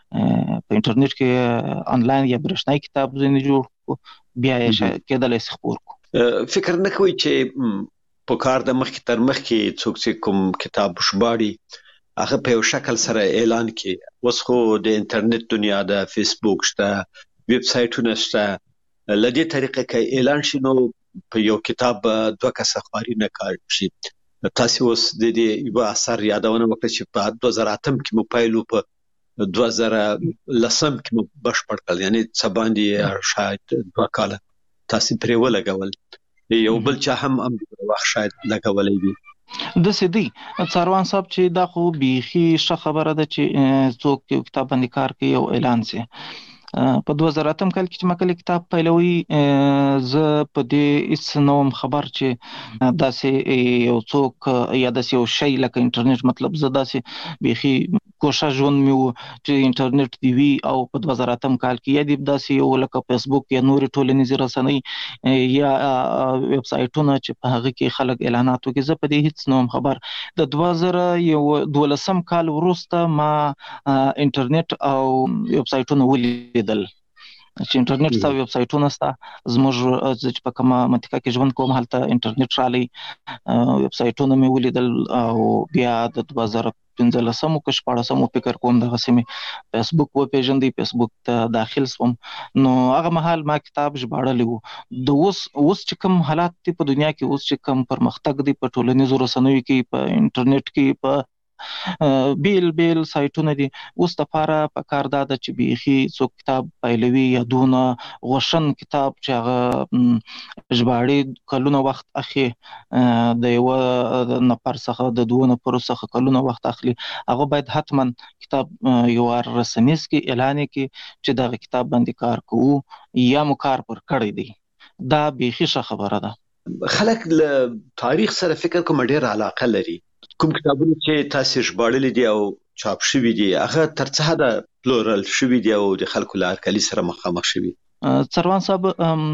چې په انټرنیټ کې انلاین یا برېښنایي کتاب ځینې جوړ کو بیا یې کېدلی سي خپور کو. فکر نه کوئ چې په کار د مخکې تر مخکې څوک چې کوم کتاب ژباړي هغه په یو شکل سره اعلان کړي؟ اوس خو د انټرنیټ دنیا د فیسبوک شته، ویب سایټونه شته، له دې طریقې که اعلان شي نو په یو کتاب دوه کسه خواري نه کار شي. تاسو اوس د دې یو اثر یادونه وکړه چې په دوه زره اتم کې مو پایلو، په دوه زره لسم کې مو بشپړ کړل، یعنی څه باندې شاید دوه کاله تاسو پرې ولګول. یو بل چا هم هم وخت شاید لګولی وي. داسې دی څاروان صاحب چې دا خو بیخي ښه خبره ده چې څوک یو کتاب باندې کار کوي او اعلان سي. په دوه زره اتم کال کې چې ما کله کتاب پیلوي زه په دې هېڅ نه وم خبر چې داسې یو څوک یا داسې یو شی لکه انټرنیټ، مطلب زه داسې بیخي کوشش ژوند مې و چې انټرنیټ دی وي او په دوه زره اتم کال کې یا دې داسې یو لکه فیسبوک یا نورې ټولنیزې رسنۍ یا ویب سایټونه چې په هغه کې خلک اعلانات وکړي، زه په دې هېڅ نه وم خبر. د دوه زره یو دولسم کال وروسته ما انټرنیټ او ویب سایټونه ولیدل چې انټرنیټ ستا ویب سایټونه ستا. زموږ چې په کومه منطقه کې ژوند کوم هلته انټرنیټ رالی، ویب سایټونه مې ولیدل او بیا د دوه زره پنځلسمو که شپاړسمو فکر کوم دغسې مې فیسبوک وپېژندی، فیسبوک ته داخل سوم. نو هغه مهال ما کتاب ژباړلی و. د اوس اوس چې کوم حالات دي په دنیا کې، اوس چې کوم پرمختګ دی په ټولنیزو رسنیو کې، په انټرنیټ کې، په بیل بیل سایټونه دي، اوس دپاره پکار دا ده چې بیخي څوک کتاب پیلوي یا دونه غوښن کتاب چې هغه ژباړي کلونه وخت اخلي، د یوه نفر څخه د دوو نفرو څخه کلونه وخت اخلي، هغه باید حتما کتاب یو رسنیز کې اعلان کړي چې دغه کتاب باندې کار کوو یا مو کار پر کړی دی. دا بیخي ښه خبره ده. خلک له تاریخ سره فکر کوم ډېر علاقه لري. کوم کتابونه چې تاسو ژباړلي دي او چاپ شوي دي هغه تر څه حده پلورل شوي دي او د خلکو له هرکلي سره مخامخ شوي؟ څروان صاحب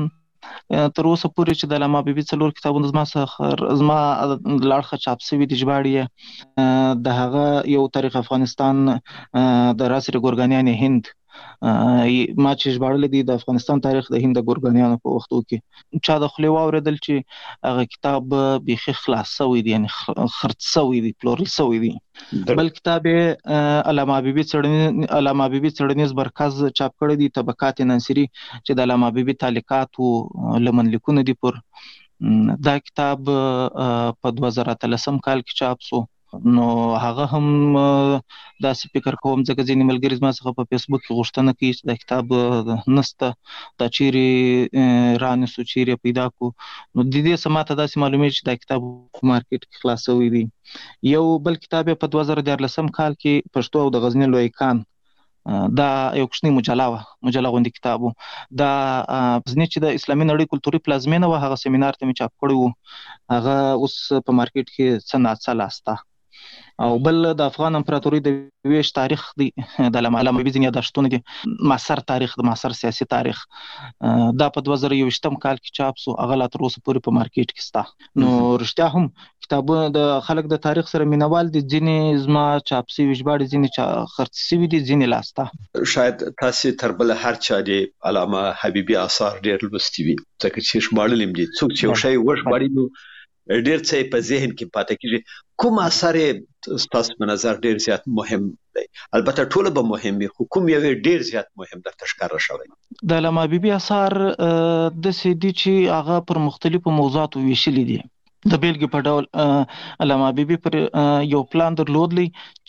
تر اوسه پورې چې د علامه حبیبي څلور کتابونه زما څخه زما له اړخه چاپ شوي دي ژباړې، د هغه یو تاریخ افغانستان د راسر ګورګانیان هند ما چې ژباړلی دی، د افغانستان تاریخ د هند د ګورګانیانو په وختو کې چا د خولې واورېدل چې هغه کتاب بیخي خلاص سوی دی، یعنې خرڅ سوی دی، پلورل سوی دی. بل کتاب یې علامه حبیبي څېړنیز علامه حبیبي څېړنیز مرکز چاپ کړی دی، طبقات ناصري، چې د علامه حبیبي تعلیقاتو لمنلیکونه دي پر. دا کتاب په دوه زره اتلسم کال کې چاپ سو. نو هغه هم داسې فکر کوم ځکه ځینې ملګري زما څخه په فیسبوک کې غوښتنه کوي چې دا کتاب نسته، دا چیرې رانیسو، چیرې پیدا کو. نو د دې څه ماته داسې معلومیږي چې دا کتاب په مارکیټ کې خلاص شوی دی. یو بل کتاب یې په دوه زره دیارلسم کال کې پښتو او د غزني لویکان، دا یو کوچنۍ مجله وه، مجله غوندې کتاب و. دا غزني چې د اسلامي نړۍ کلتوري پلازمینه وه، هغه سیمینار ته مې چاپ کړی و، هغه اوس په مارکیټ کې څه ناڅه لاسته. او بل د افغان امپراتورۍ د ویش تاریخ دی، د علامه حبیبي ځینې یادښتونه دي، معاصر تاریخ، د معاصر سیاسي تاریخ، دا په دوه زره یوویشتم کال کې چاپ سو، هغه لا تر اوسه پورې په مارکیټ کې شته. نو رښتیا هم کتابونه د خلک د تاریخ سره مینوال دي، ځینې زما چاپ سوي ژباړې، ځینې خرڅ سوي دي، ځینې لاسته. شاید تاسو تر بل هر چا د علامه حبیبي آثار ډېر لوستي وي، ځکه چې ژباړلي هم دي. څوک چې یو شی وژباړي نو ډېر څه په ذهن کې پاتې کېږي. کوم اثر ستاسو په نظر ډېر زیات مهم دی؟ البته ټول به مهم وي، خو کوم یو ډېر زیات مهم درته ښکاره شوی؟ د علامه حبیبي اثار داسې دي چې هغه پر مختلفو موضوعاتو ویشلي دي. د بیلګې په ډول علامه حبیبي پر یو پلان درلودلی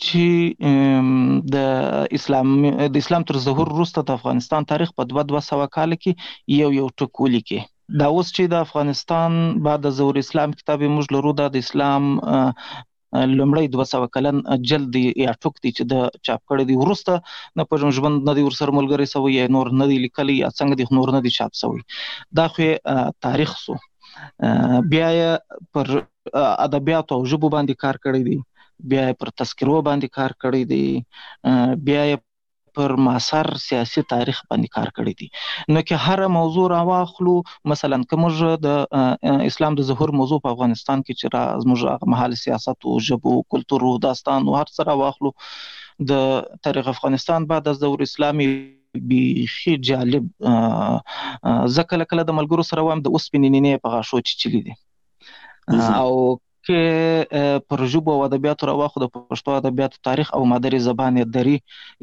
چې د اسلام د اسلام تر ظهور وروسته د افغانستان تاریخ په دوه دوه سوه کال کې یو یو ټک ولیکي. دا اوس چې د افغانستان بعد د ظهور اسلام کتاب موږ لرو، دا د اسلام لومړی دوه سوه کلن جلد یا ټک دی چې د چاپ کړی دی، وروسته نه په ژوند نه دی ورسره ملګری سوی یا نور نه دی لیکلی یا څنګه دی نور نه دی چاپ سوی. دا خو تاریخ سو. بیا یې پر ادبیاتو او ژبو باندې کار کړی دی، بیا یې پر تذکرو باندې کار کړی دی، بیا یې پر معاصر سیاسي تاریخ باندې کار کړی دی. نو که هر موضوع راواخلو، مثلا که موږ د اسلام د ظهور موضوع په افغانستان کې چې را زموږ هغه مهال سیاست او ژبو کلتور او داستان او هر څه راواخلو، د تاریخ افغانستان بعد از ظهور اسلامي بیخي جالب. زه کله کله د ملګرو سره وایم د اوسپنې نینې په غاښو چیچلي دي. او که پر ژبو او ادبیاتو راواخلو، د پښتو ادبیاتو تاریخ او مادري زبان دري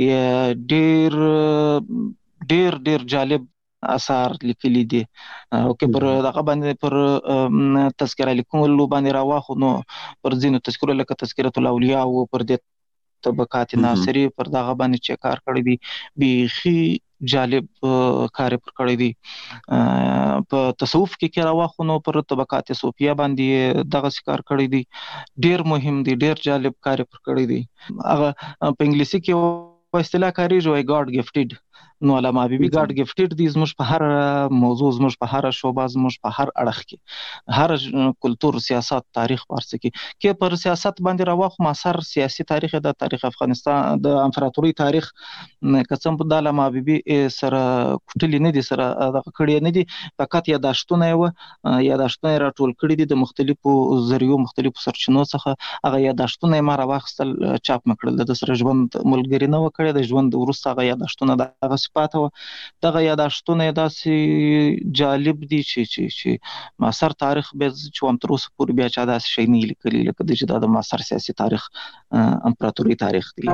ډیر ډیر ډیر جالب اثار لیکلي دي. او که پر دغه باندې پر تذکره لیکلو باندې راواخلو، نو پر ځینو تذکرو لکه تذکرة الاولیاء او پر دې طبقات ناصری پر دغه باندې چې کار کړی دی، بیخي جالب کار پر کړی دی. په تصوف کې کې راواخلو، نو پر طبقات صوفیه باندې دغه کار کړی دی، ډیر مهم دی، ډیر جالب کار پر کړی دی. هغه په انګلیسي کې په اصطلاح کاریږي وای ګاډ گفټډ. نو علامه حبیبي ګاډ گفټډ دی، زموږ په هر موضوع، زموږ په هر شعبه، زموږ په هر اړخ کې، هر کلتور، سیاست، تاریخ پارسه کې کې پر سیاست باندې راواخلو. معاصر سیاسي تاریخ د تاریخ افغانستان د امپراتوري تاریخ قسم په د علامه حبیبي سره کوټلی نه دي، سره د کړي نه دي، فقط یاداشتونه یې یاداشتونه راټول کړي دي د مختلفو ذریعو مختلفو سرچینو څخه. هغه یاداشتونه ما راواخیستل، چاپ مکړل. د سره ژوند ملګری نه وکړي، د ژوند وروسته هغه یاداشتونه دغه پاته و. دغه یاداشتونه داسې جالب دي چې چې چې معاصر تاریخ به چې هم تر اوسه پورې بیا چا داسې شی نه لیکلي لکه د چې دا د معاصر سیاسي تاریخ امپراتوري تاریخ دی.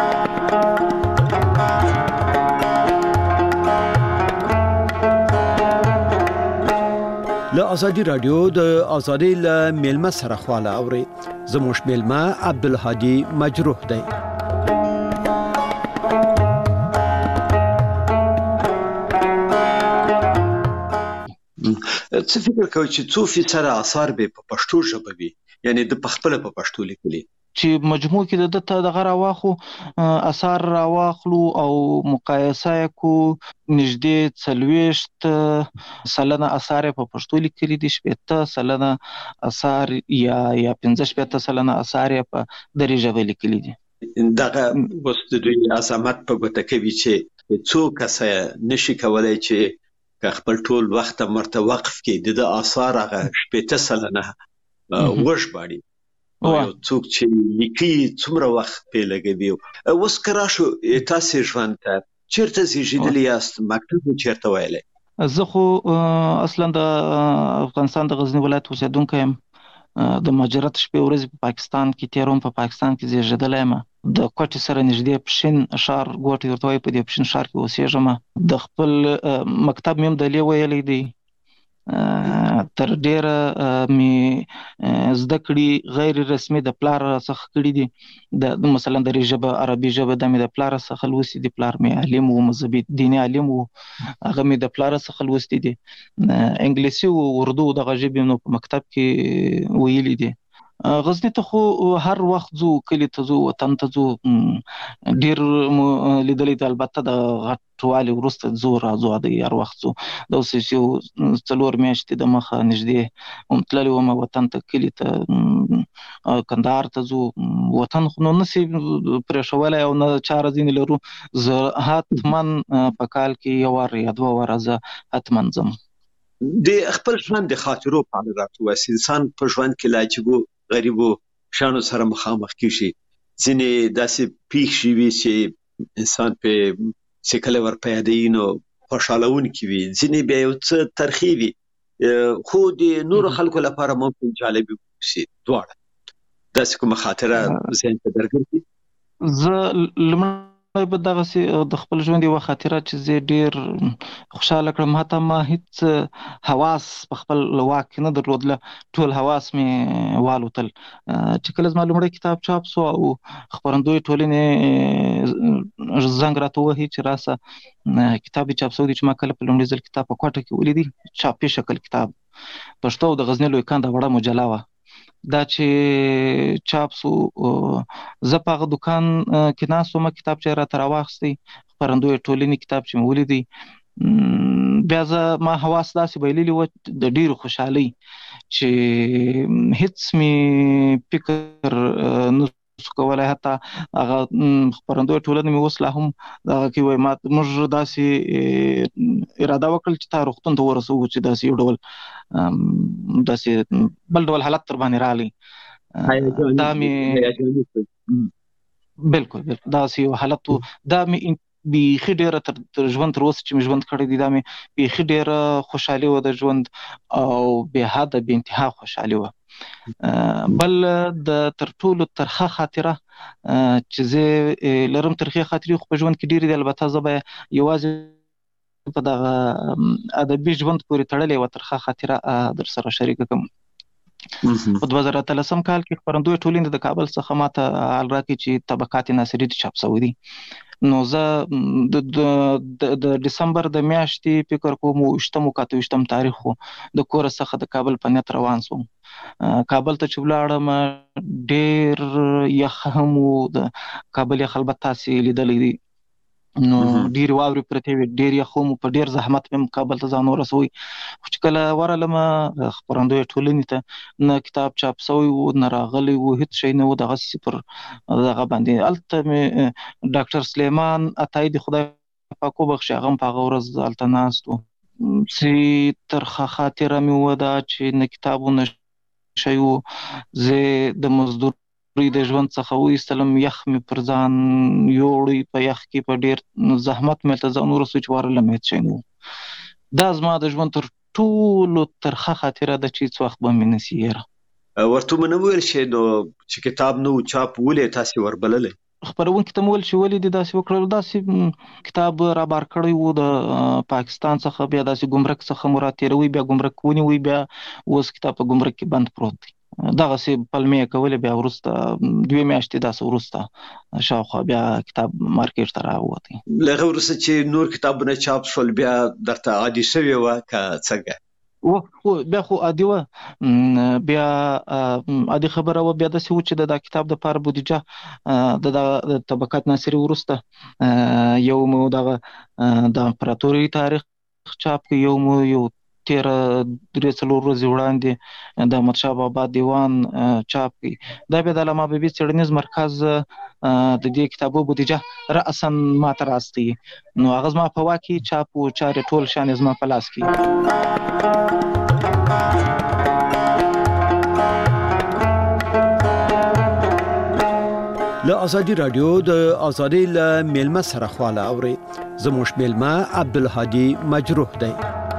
له ازادي رادیو د ازادي له میلمه سره خواله اوري. زموږ میلمه عبدالهادي مجروح دی. څه فکر کوي چې څو فیصده آثار به په پښتو ژبه وي، یعنی د پخپله په پښتو لیکلي؟ چې مجموع کې د دته دغه راواخو اثار راواخلو او مقایسه کو، نږدې څلوېښت سلنه اثار په پښتو لیکلي دي، شپېته سلنه اثار یا یا پنځه شپېته سلنه اثار په دري ژبه لیکلي دي. دغه اوس د دوی عظمت په ګوته کوي چې څو کسه نشي کولای چې که خپل ټول وخت مرته وقف کې د آثار هغه شپېته سلنه وژباړي. یو څوک چې لیکي څومره وخت پې لګوي. اوس که راشو تاسې ژوند ته چېرته زیږېدلي یاست؟ مکتب مو چېرته ویلی؟ زه خو اصلا د افغانستان د غزني ولایت اوسېدونکی یم. د مهاجرت شپې ورځې په پاکستان کې تېروم. په پاکستان کې زیږېدلی یم. د کوټې سره نږدې پښین ښار ګوټ ورته وایي، په دې پښین ښار کې اوسېږم. د خپل مکتب مې هم دلې ویلی دی. تر ډیره مې زده کړي غیر رسمي د پلار څخه کړي دي. د مثلا دري ژبه، عربي ژبه د مې د پلار څخه لوستي دي. پلار مې عالم و، مذهبي دیني عالم و، هغه مې د پلار څخه لوستي دي. انګلیسي او اردو دغه ژبې نو په مکتب کې ویلي دي. غزني ته خو هر وخت ځو، کلي ته ځو، وطن ته ځو. ډېر مو لیدلی دی. البته د غټوالي وروسته ځو راځو، دی هر وخت ځو. د اوس یو څلور میاشتې د مخه نږدې هم تللی وم وطن ته، کلي ته، کندهار ته ځو. وطن خو نو نسي پرېښولی او نه چاره ځینې لرو. زه حتما په کال کې یو وار یا دوه واره زه حتما ځم. د خپل ژوند د خاطرو په اړه راته ووایاست. انسان په ژوند کې له عجیبو غریبو شیانو سره مخامخ کېږي. ځینې داسې پېښې وي چې انسان پې چې کله ور په یادوي نو خوشحالونکي وي، ځینې بیا یو څه ترخې وي، خو د نورو خلکو لپاره ممکن جالبې اوسي. دواړه داسې کومه خاطره ذهن ته درګرځي؟ زه به دغسې د خپل ژوند یوه خاطره چې زه ډېر خوشحاله کړم. حتی ما هېڅ حواس په خپل واک کې نه درلودله، ټول حواس مې والوتل. چې کله زما لومړی کتاب چاپ سو او خپرندوی ټولنې زنګ راته ووهي چې راسه کتاب دې چاپ سوی دی، چې ما کله په لومړي ځل کتاب په کوټه کې ولیدی، چاپي شکل کتاب پښتو او د غزني لوی کانده وړه مجله وه. دا چې چاپ سو زه په هغه دوکان کې ناست وم، کتاب چې راته راواخیستی خپرندوی ټولنې کتاب چې مې ولیدی، بیا زه ما حواس داسې بایللي وه د ډېرو خوشحالۍ چې هېڅ مې فکر نه سو کولی. حتی هغه خپرندوی ټولنه مې اوس لا هم دغه کې وایي ما موږ داسې اراده وکړل چې تا روغتون ته ورسوو چې داسې یو ډول داسې بل ډول حالت در باندې راغلی. دا مې بلکل بلکل داسې یو حالت و. دا مې بیخي ډېره تر ژوند تر اوسه چې مې ژوند کړی دی، دا مې بیخي ډېره خوشحالي وه د ژوند او بې حده بې انتها خوشحالي وه. بل د تر ټولو ترخه خاطره چې زه لرم، ترخې خاطرې خو په ژوند کې ډېرې دي، البته زه به یوازې په دغه ادبي ژوند پورې تړلې یوه ترخه خاطره در سره شریکه کړم. په دوه زره اتلسم کال کې خپرندوی ټولنې د کابل څخه ماته حال راکړي چې طبقات ناصري دې چاپ سوی دی. نو زه د ډسمبر د میاشتې فکر کوم اوویشتم او اته ویشتم تاریخ و د کوره څخه د کابل په نیت روان سوم. کابل ته چې ولاړم ډېر یخ هم و، د کابل یخ البته تاسې لیدلی دی، نو ډېرې واورې پرتې وې، ډېر یخ هم په ډېر زحمت مې کابل ته ځان ورسوی. خو چې کله ورغلم خپرندوی ټولنې ته، نه کتاب چاپ سوی و نه راغلی و، هېڅ شی نه و، دغسې پر دغه باندې. هلته مې ډاکټر سلیمان عطایي د خدای پاک وبخښي، هغه هم په هغه ورځ هلته ناست و. چې ترخه خاطره مې وه دا چې نه کتاب و نه شی و. زه د مزدور د ژوند څخه وایستلم، یخ مې پر ځان یوړی، په یخ کې په ډېر زحمت مې هلته ځان ورسوی چې ورغلم هېڅ شی نه و. دا زما د ژوند تر ټولو ترخه خاطره ده چې هېڅ وخت به مې نه سي هېره. ورته مو نه ویل شي نو چې کتاب نه و چاپ ولې تاسې وربللی؟ خپرونکي ته مې ویل چې ولې دې داسې وکړل. داسې کتاب رابار کړی و د پاکستان څخه، بیا داسې ګمرک څخه مو راتېروي، بیا ګمرک ونیوي، بیا اوس کتاب په ګمرک کې بند پروت دی. دغسې پلمې یې کولې. بیا وروسته دوې میاشتې داسې وروسته شاوخوا بیا کتاب مارکېټ ته راووتی. له هغه وروسته چې نور کتابونه چاپ شول بیا درته عادي شوې وه که څنګه؟ و بیا خو عادي وه، بیا عادي خبره وه. بیا داسې و چې د دا کتاب دپاره بودیجه د دغه طبقات ناصري وروسته یو مو دغه د امپراتورۍ تاریخ چاپ کړي، یو مو یو تیره درې څلور ورځې وړاندې د احمدشاه بابا دیوان چاپ کړي. دا بیا د علامه حبیبي څېړنیز مرکز د دې کتابو بودیجه رأساً ما ته راستوي، نو هغه زما په واک کې چاپ و چارې ټول شان زما په لاس کې. له ازادي رادیو د ازادي له میلمه سره خواله اوري. زموږ میلمه عبدالهادي مجروح دی.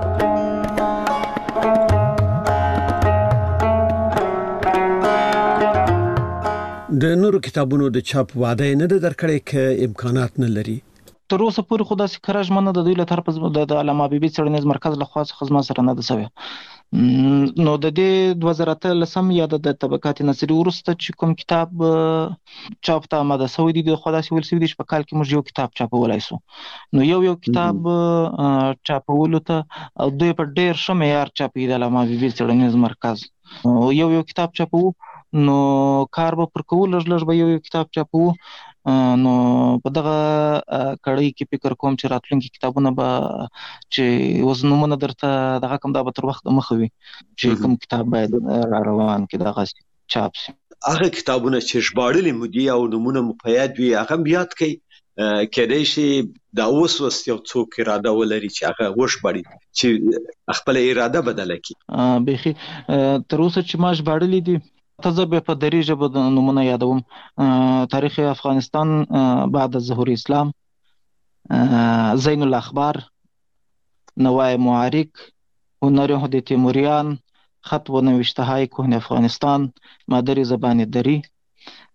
د نورو کتابونو د چاپ وعده نه ده درکړې که امکانات نه لري؟ تر اوسه پورې خو داسې کره ژمنه د دوی له طرفه د علامه حبیبي څېړنیز مرکز له خوا څخه زما سره نه ده سوې. نو د دې دوه زره اتلسم یا د طبقات ناصري وروسته چې کوم کتاب چاپ ته آماده سوی دی، د خو داسې ویل سوي دي چې په کال کې موږ یو کتاب چاپولی سو. نو یو یو کتاب چاپولو ته او دوی په ډېر ښه معیار چاپوي د علامه حبیبي څېړنیز مرکز. یو یو کتاب چاپوو نو کار به پر کوو، لږ لږ به یو یو کتاب چاپوو. نو په دغه کړۍ کې فکر کوم چې راتلونکي کتابونه به چې اوس نومونه درته دغه کوم دا به تر وخت مخه وي چې کوم کتاب باید را روان کړي دغه چاپ شي. هغه کتابونه چې ژباړلي مو دي او نومونه مو په یاد وي هغه هم یاد کړئ، کیدای شي دا اوس اوس یو څوک اراده ولري چې هغه وژباړي، چې خپله اراده بدله کړي. بیخي تر اوسه چې ما ژباړلي دي ته زه بیا په دري ژبه د نومونه یادوم. تاریخ افغانستان بعد از ظهور اسلام، زین الاخبار، نوای معارک، هنر یهود تیموریان، خط و نوشته های کهن افغانستان، مادری زبان دری،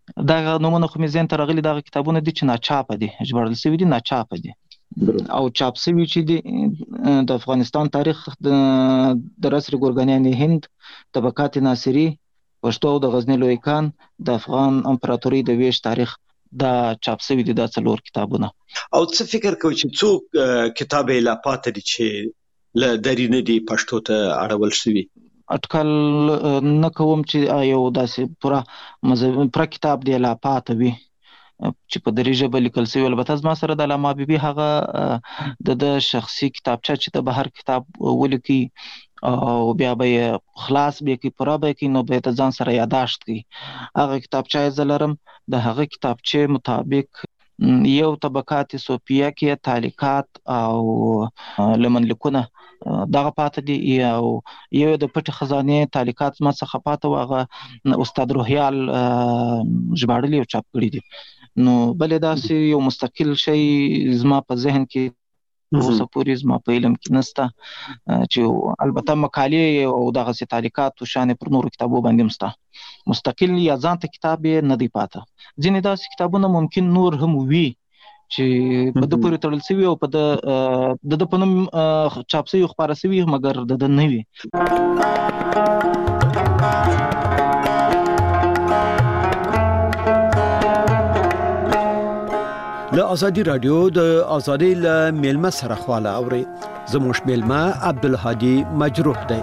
دا نومونه خو مې ذهن ته راغلي دغه کتابونه دي چې ناچاپه دي ژباړل شوي دي ناچاپه دي او چاپ شوي چې دي د افغانستان تاریخ د رسر ګورګانیان هند طبقات ناصري پښتو او د غزنی لوی کان د افغان امپراتوري د ویش تاریخ دا چاپ شوي دي دا څلور کتابونه. او څه فکر کوي چې څوک کتاب یې لا پاتې دي چې له درینه دي پښتو ته اړول شوي؟ اټکل نه کوم چې یو داسې پوره مذهبي پوره کتاب دی لا پاتې وي چې په دري ژبه لیکل شوی. البته زما سره د علامه حبیبي هغه د د شخصي کتابچه چې د بهر کتاب ولیکي او بیا به یې خلاص بیا کې پوره به کې نو به یې د ځان سره یاداشت کوي. هغه کتابچه یې زه لرم د هغه کتابچې مطابق یو طبقات صوفیه کې تعلیقات او لمنلیکونه دغه پاتې دي او یو د پټ خزانه تعلیقات ما څخه پاتې واغه استاد روحیال ژباړلي او چاپ کړي دي. نو بلې داسې یو مستقل شی زما په ذهن کې اوسه پورې زما په علم کې نسته چې البته مقالې او دغه تعلیقات او شان پر نورو کتابو باندې مسته مستقل یا ځانته کتاب نه دی پاته. ځینې داسې کتابونه ممکن نور هم وي چې په د پورې تړل شوي او په د د په نوم چاپ شوي خپاره شوي مګر د د نه وي. له ازادي رادیو د ازادي له میلمه سره خواله اوري زموږ میلمه عبدالهادي مجروح دی.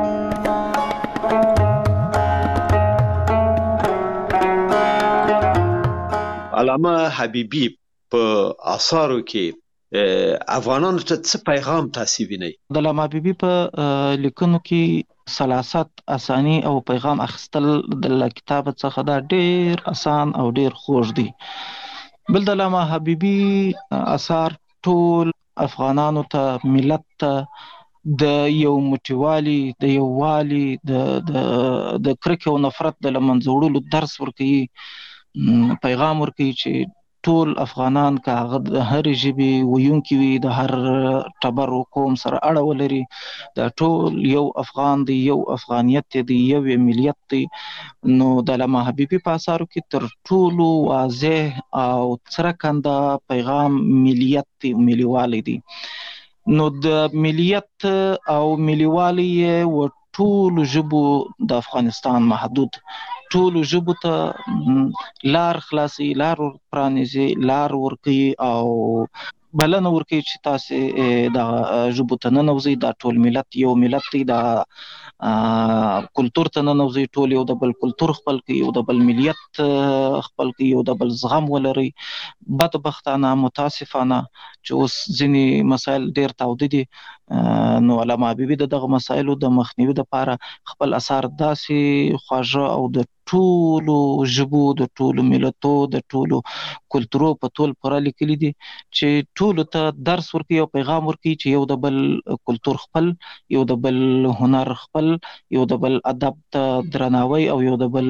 علامه حبیبي په آثارو کې افغانانو ته څه پیغام تاسو وینئ؟ د علامه حبیبي په لیکنو کې سلاست اسانی او پیغام اخیستل د کتاب څخه دا ډیر اسان او ډیر خوږ دي. بل د علامه حبیبي اثار ټول افغانانو ته ملت ته د یو موټیوالي د یو والی د د د کرکه او نفرت د لمنځه وړلو درس ورکوي پیغام ورکوي چې ټول افغانان که هغه د هرې ژبې ویونکي وي د هر ټبر و قوم سره اړه ولري دا ټول یو افغان دی یو افغانیت دی یو ملیت دی. نو د علامه حبیبي په اثارو کې تر ټولو واضح او څرګنده پیغام ملیت دی ملیوالی دی. نو د ملیت او ملیوالی و ټولو ژبو د افغانستان محدود ټولو ژبو ته لار خلاصي لار پرانیزي لار ورکوي او بلنه ورکوي چې تاسې د ژبو ته ننوځئ دا ټول ملت یو ملت دی دا کلتور ته ننوځئ ټول یو د بل کلتور خپل کړئ یو د بل ملیت خپل کړئ یو د بل زغم ولرئ. بدبختانه متاسفانه چې اوس ځینې مسایل ډیر تاوده دي نو علامه حبیبي د دغه مسایلو د مخنیوي لپاره خپل اثار داسې خواږه او د ټولو ژبو د ټولو ملتو د ټولو کلتورو په ټول پوره لیکلي دي چې ټولو ته درس ورکوي او پیغام ورکوي چې یو د بل کلتور خپل یو د بل هنر خپل یو د بل ادب ته درناوی او یو د بل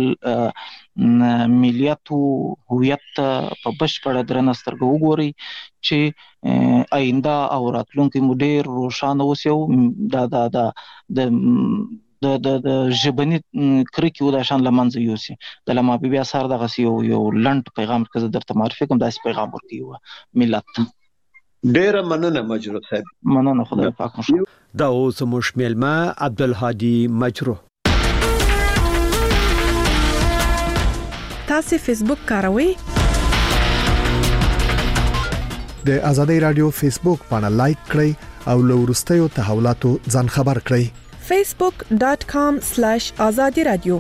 ملیت او هویت په بشپړه درنه سترګه وګوري چې آینده او راتلونکي مو ډیر روښانه اوسي او دا دا دا د د د د ژبني کرکې و دا شان له منځه یوسي. د علامه حبیبي اثار دغسې یو یو لنډ پیغام که زه درته معرفي کړم داسې پیغام ورکوي ملت ته. ډیره مننه مجروح صاحب. مننه خدای پاک مو ښه. دا اوس زموږ میلمه عبدالهادي مجروح. تاسو فیسبوک کاروئ؟ د ازادي رادیو فیسبوک باندې لایک کړئ او له وروستیو تحولاتو ځان خبر کړئ. facebook dot com slash azadi radio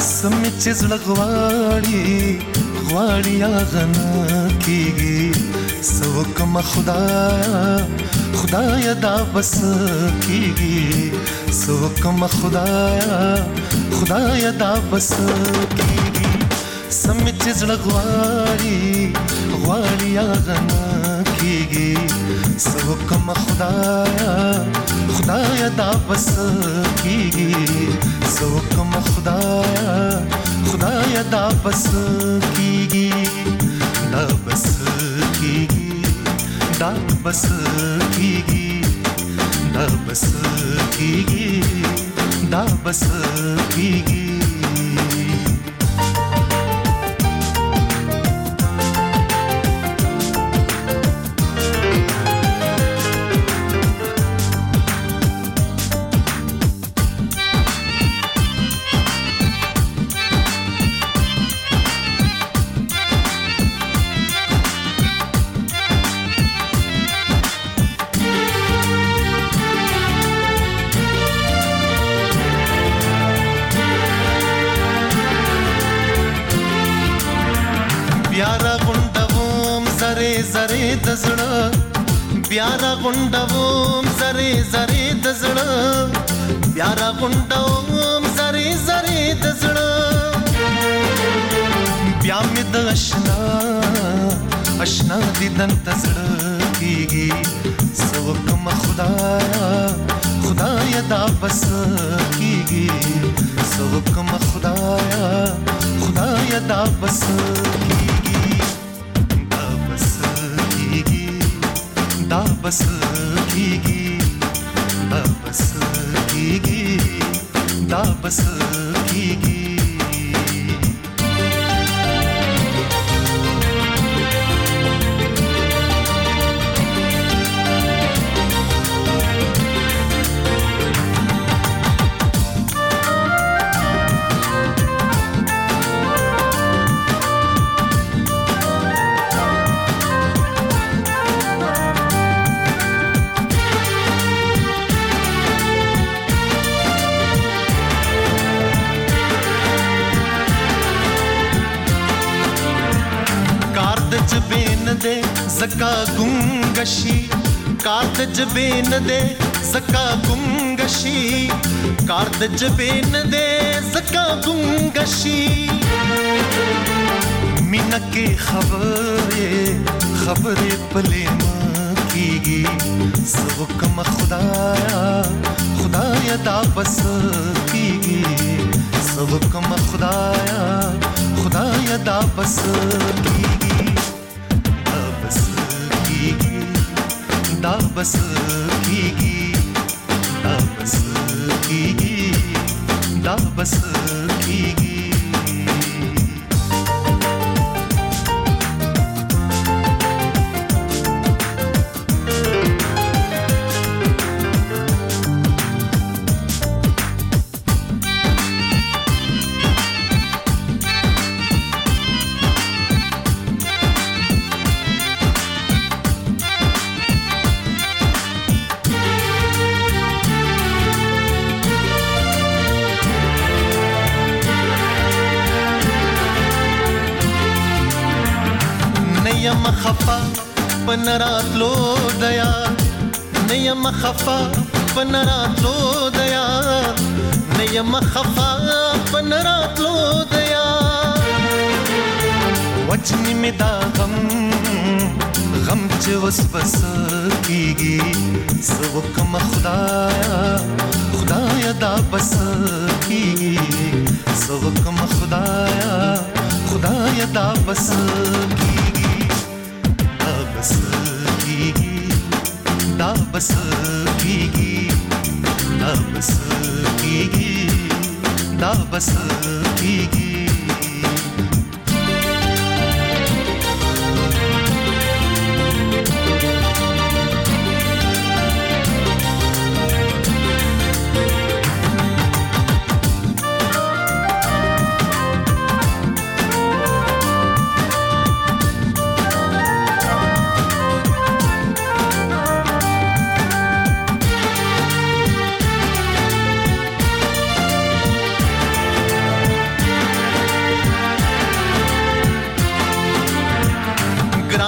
چې زړه غواړي غواړي هغه نه کېږي سو کم خدایا خدایا دا بس کیږي سو کم خدایا خدایا دا بس کیږي سم چې زړه غواړي غواړي هغه نه کیږي سو کم خدایا خدایا دا بس کیږي سو کم خدایا خدایا دا بس کیږي دا بس کیږي دا بس کیږي دا بس کیږي دا بس کیږي प्यारा गुंडवोम जरे जरे दजड़ा प्यारा गुंडवोम जरे जरे दजड़ा प्यामिद अशना अशना दिदन तजड़ा कीगी सो कम खुदाया खुदाया दा बस कीगी सो कम खुदाया खुदाया दा बस da bas kigi da bas kigi da bas kigi zaka gungashi kaard jabin de zaka gungashi kaard jabin de zaka gungashi minake khabare khabare pale kigi sab kam khudaya khudaya da bas kigi sab kam khudaya khudaya da bas kigi da bas kigi da bas kigi da bas kigi خفا پنراتلو دیا نیم خفا پنراتلو دیا نیم خفا پنراتلو دیا وجنی می دا غم غم چې وس بس کیږي سو کم خدایا خدایا دا بس کیږي سو کم خدایا خدایا دا بس da bas kigi da bas kigi da bas kigi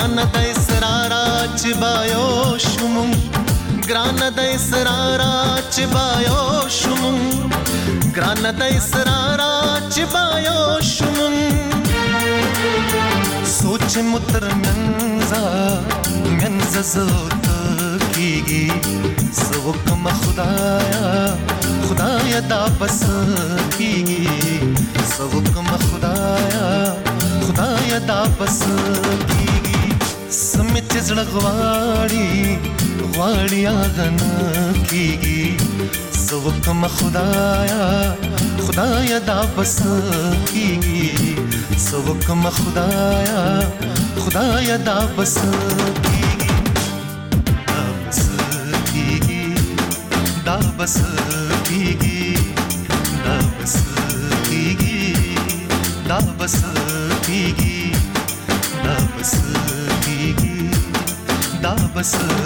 ګران د اسرارا چې بایو شوم ګران د اسرارا چې بایو شوم ګران د اسرارا چې بایو شوم سوچ متر منزا منزا زوت کیږي سوکم خدایا خدایا دا بس کیږي سوکم خدایا خدایا دا بس کیږي سمت زړه غواړي غواړي اغن کیږي سوکم خدایا خدایا دا بس کیږي سوکم خدایا خدایا دا بس کیږي دا بس کیږي دا بس کیږي دا بس کیږي دا بس کیږي دا بس کیږي دا بس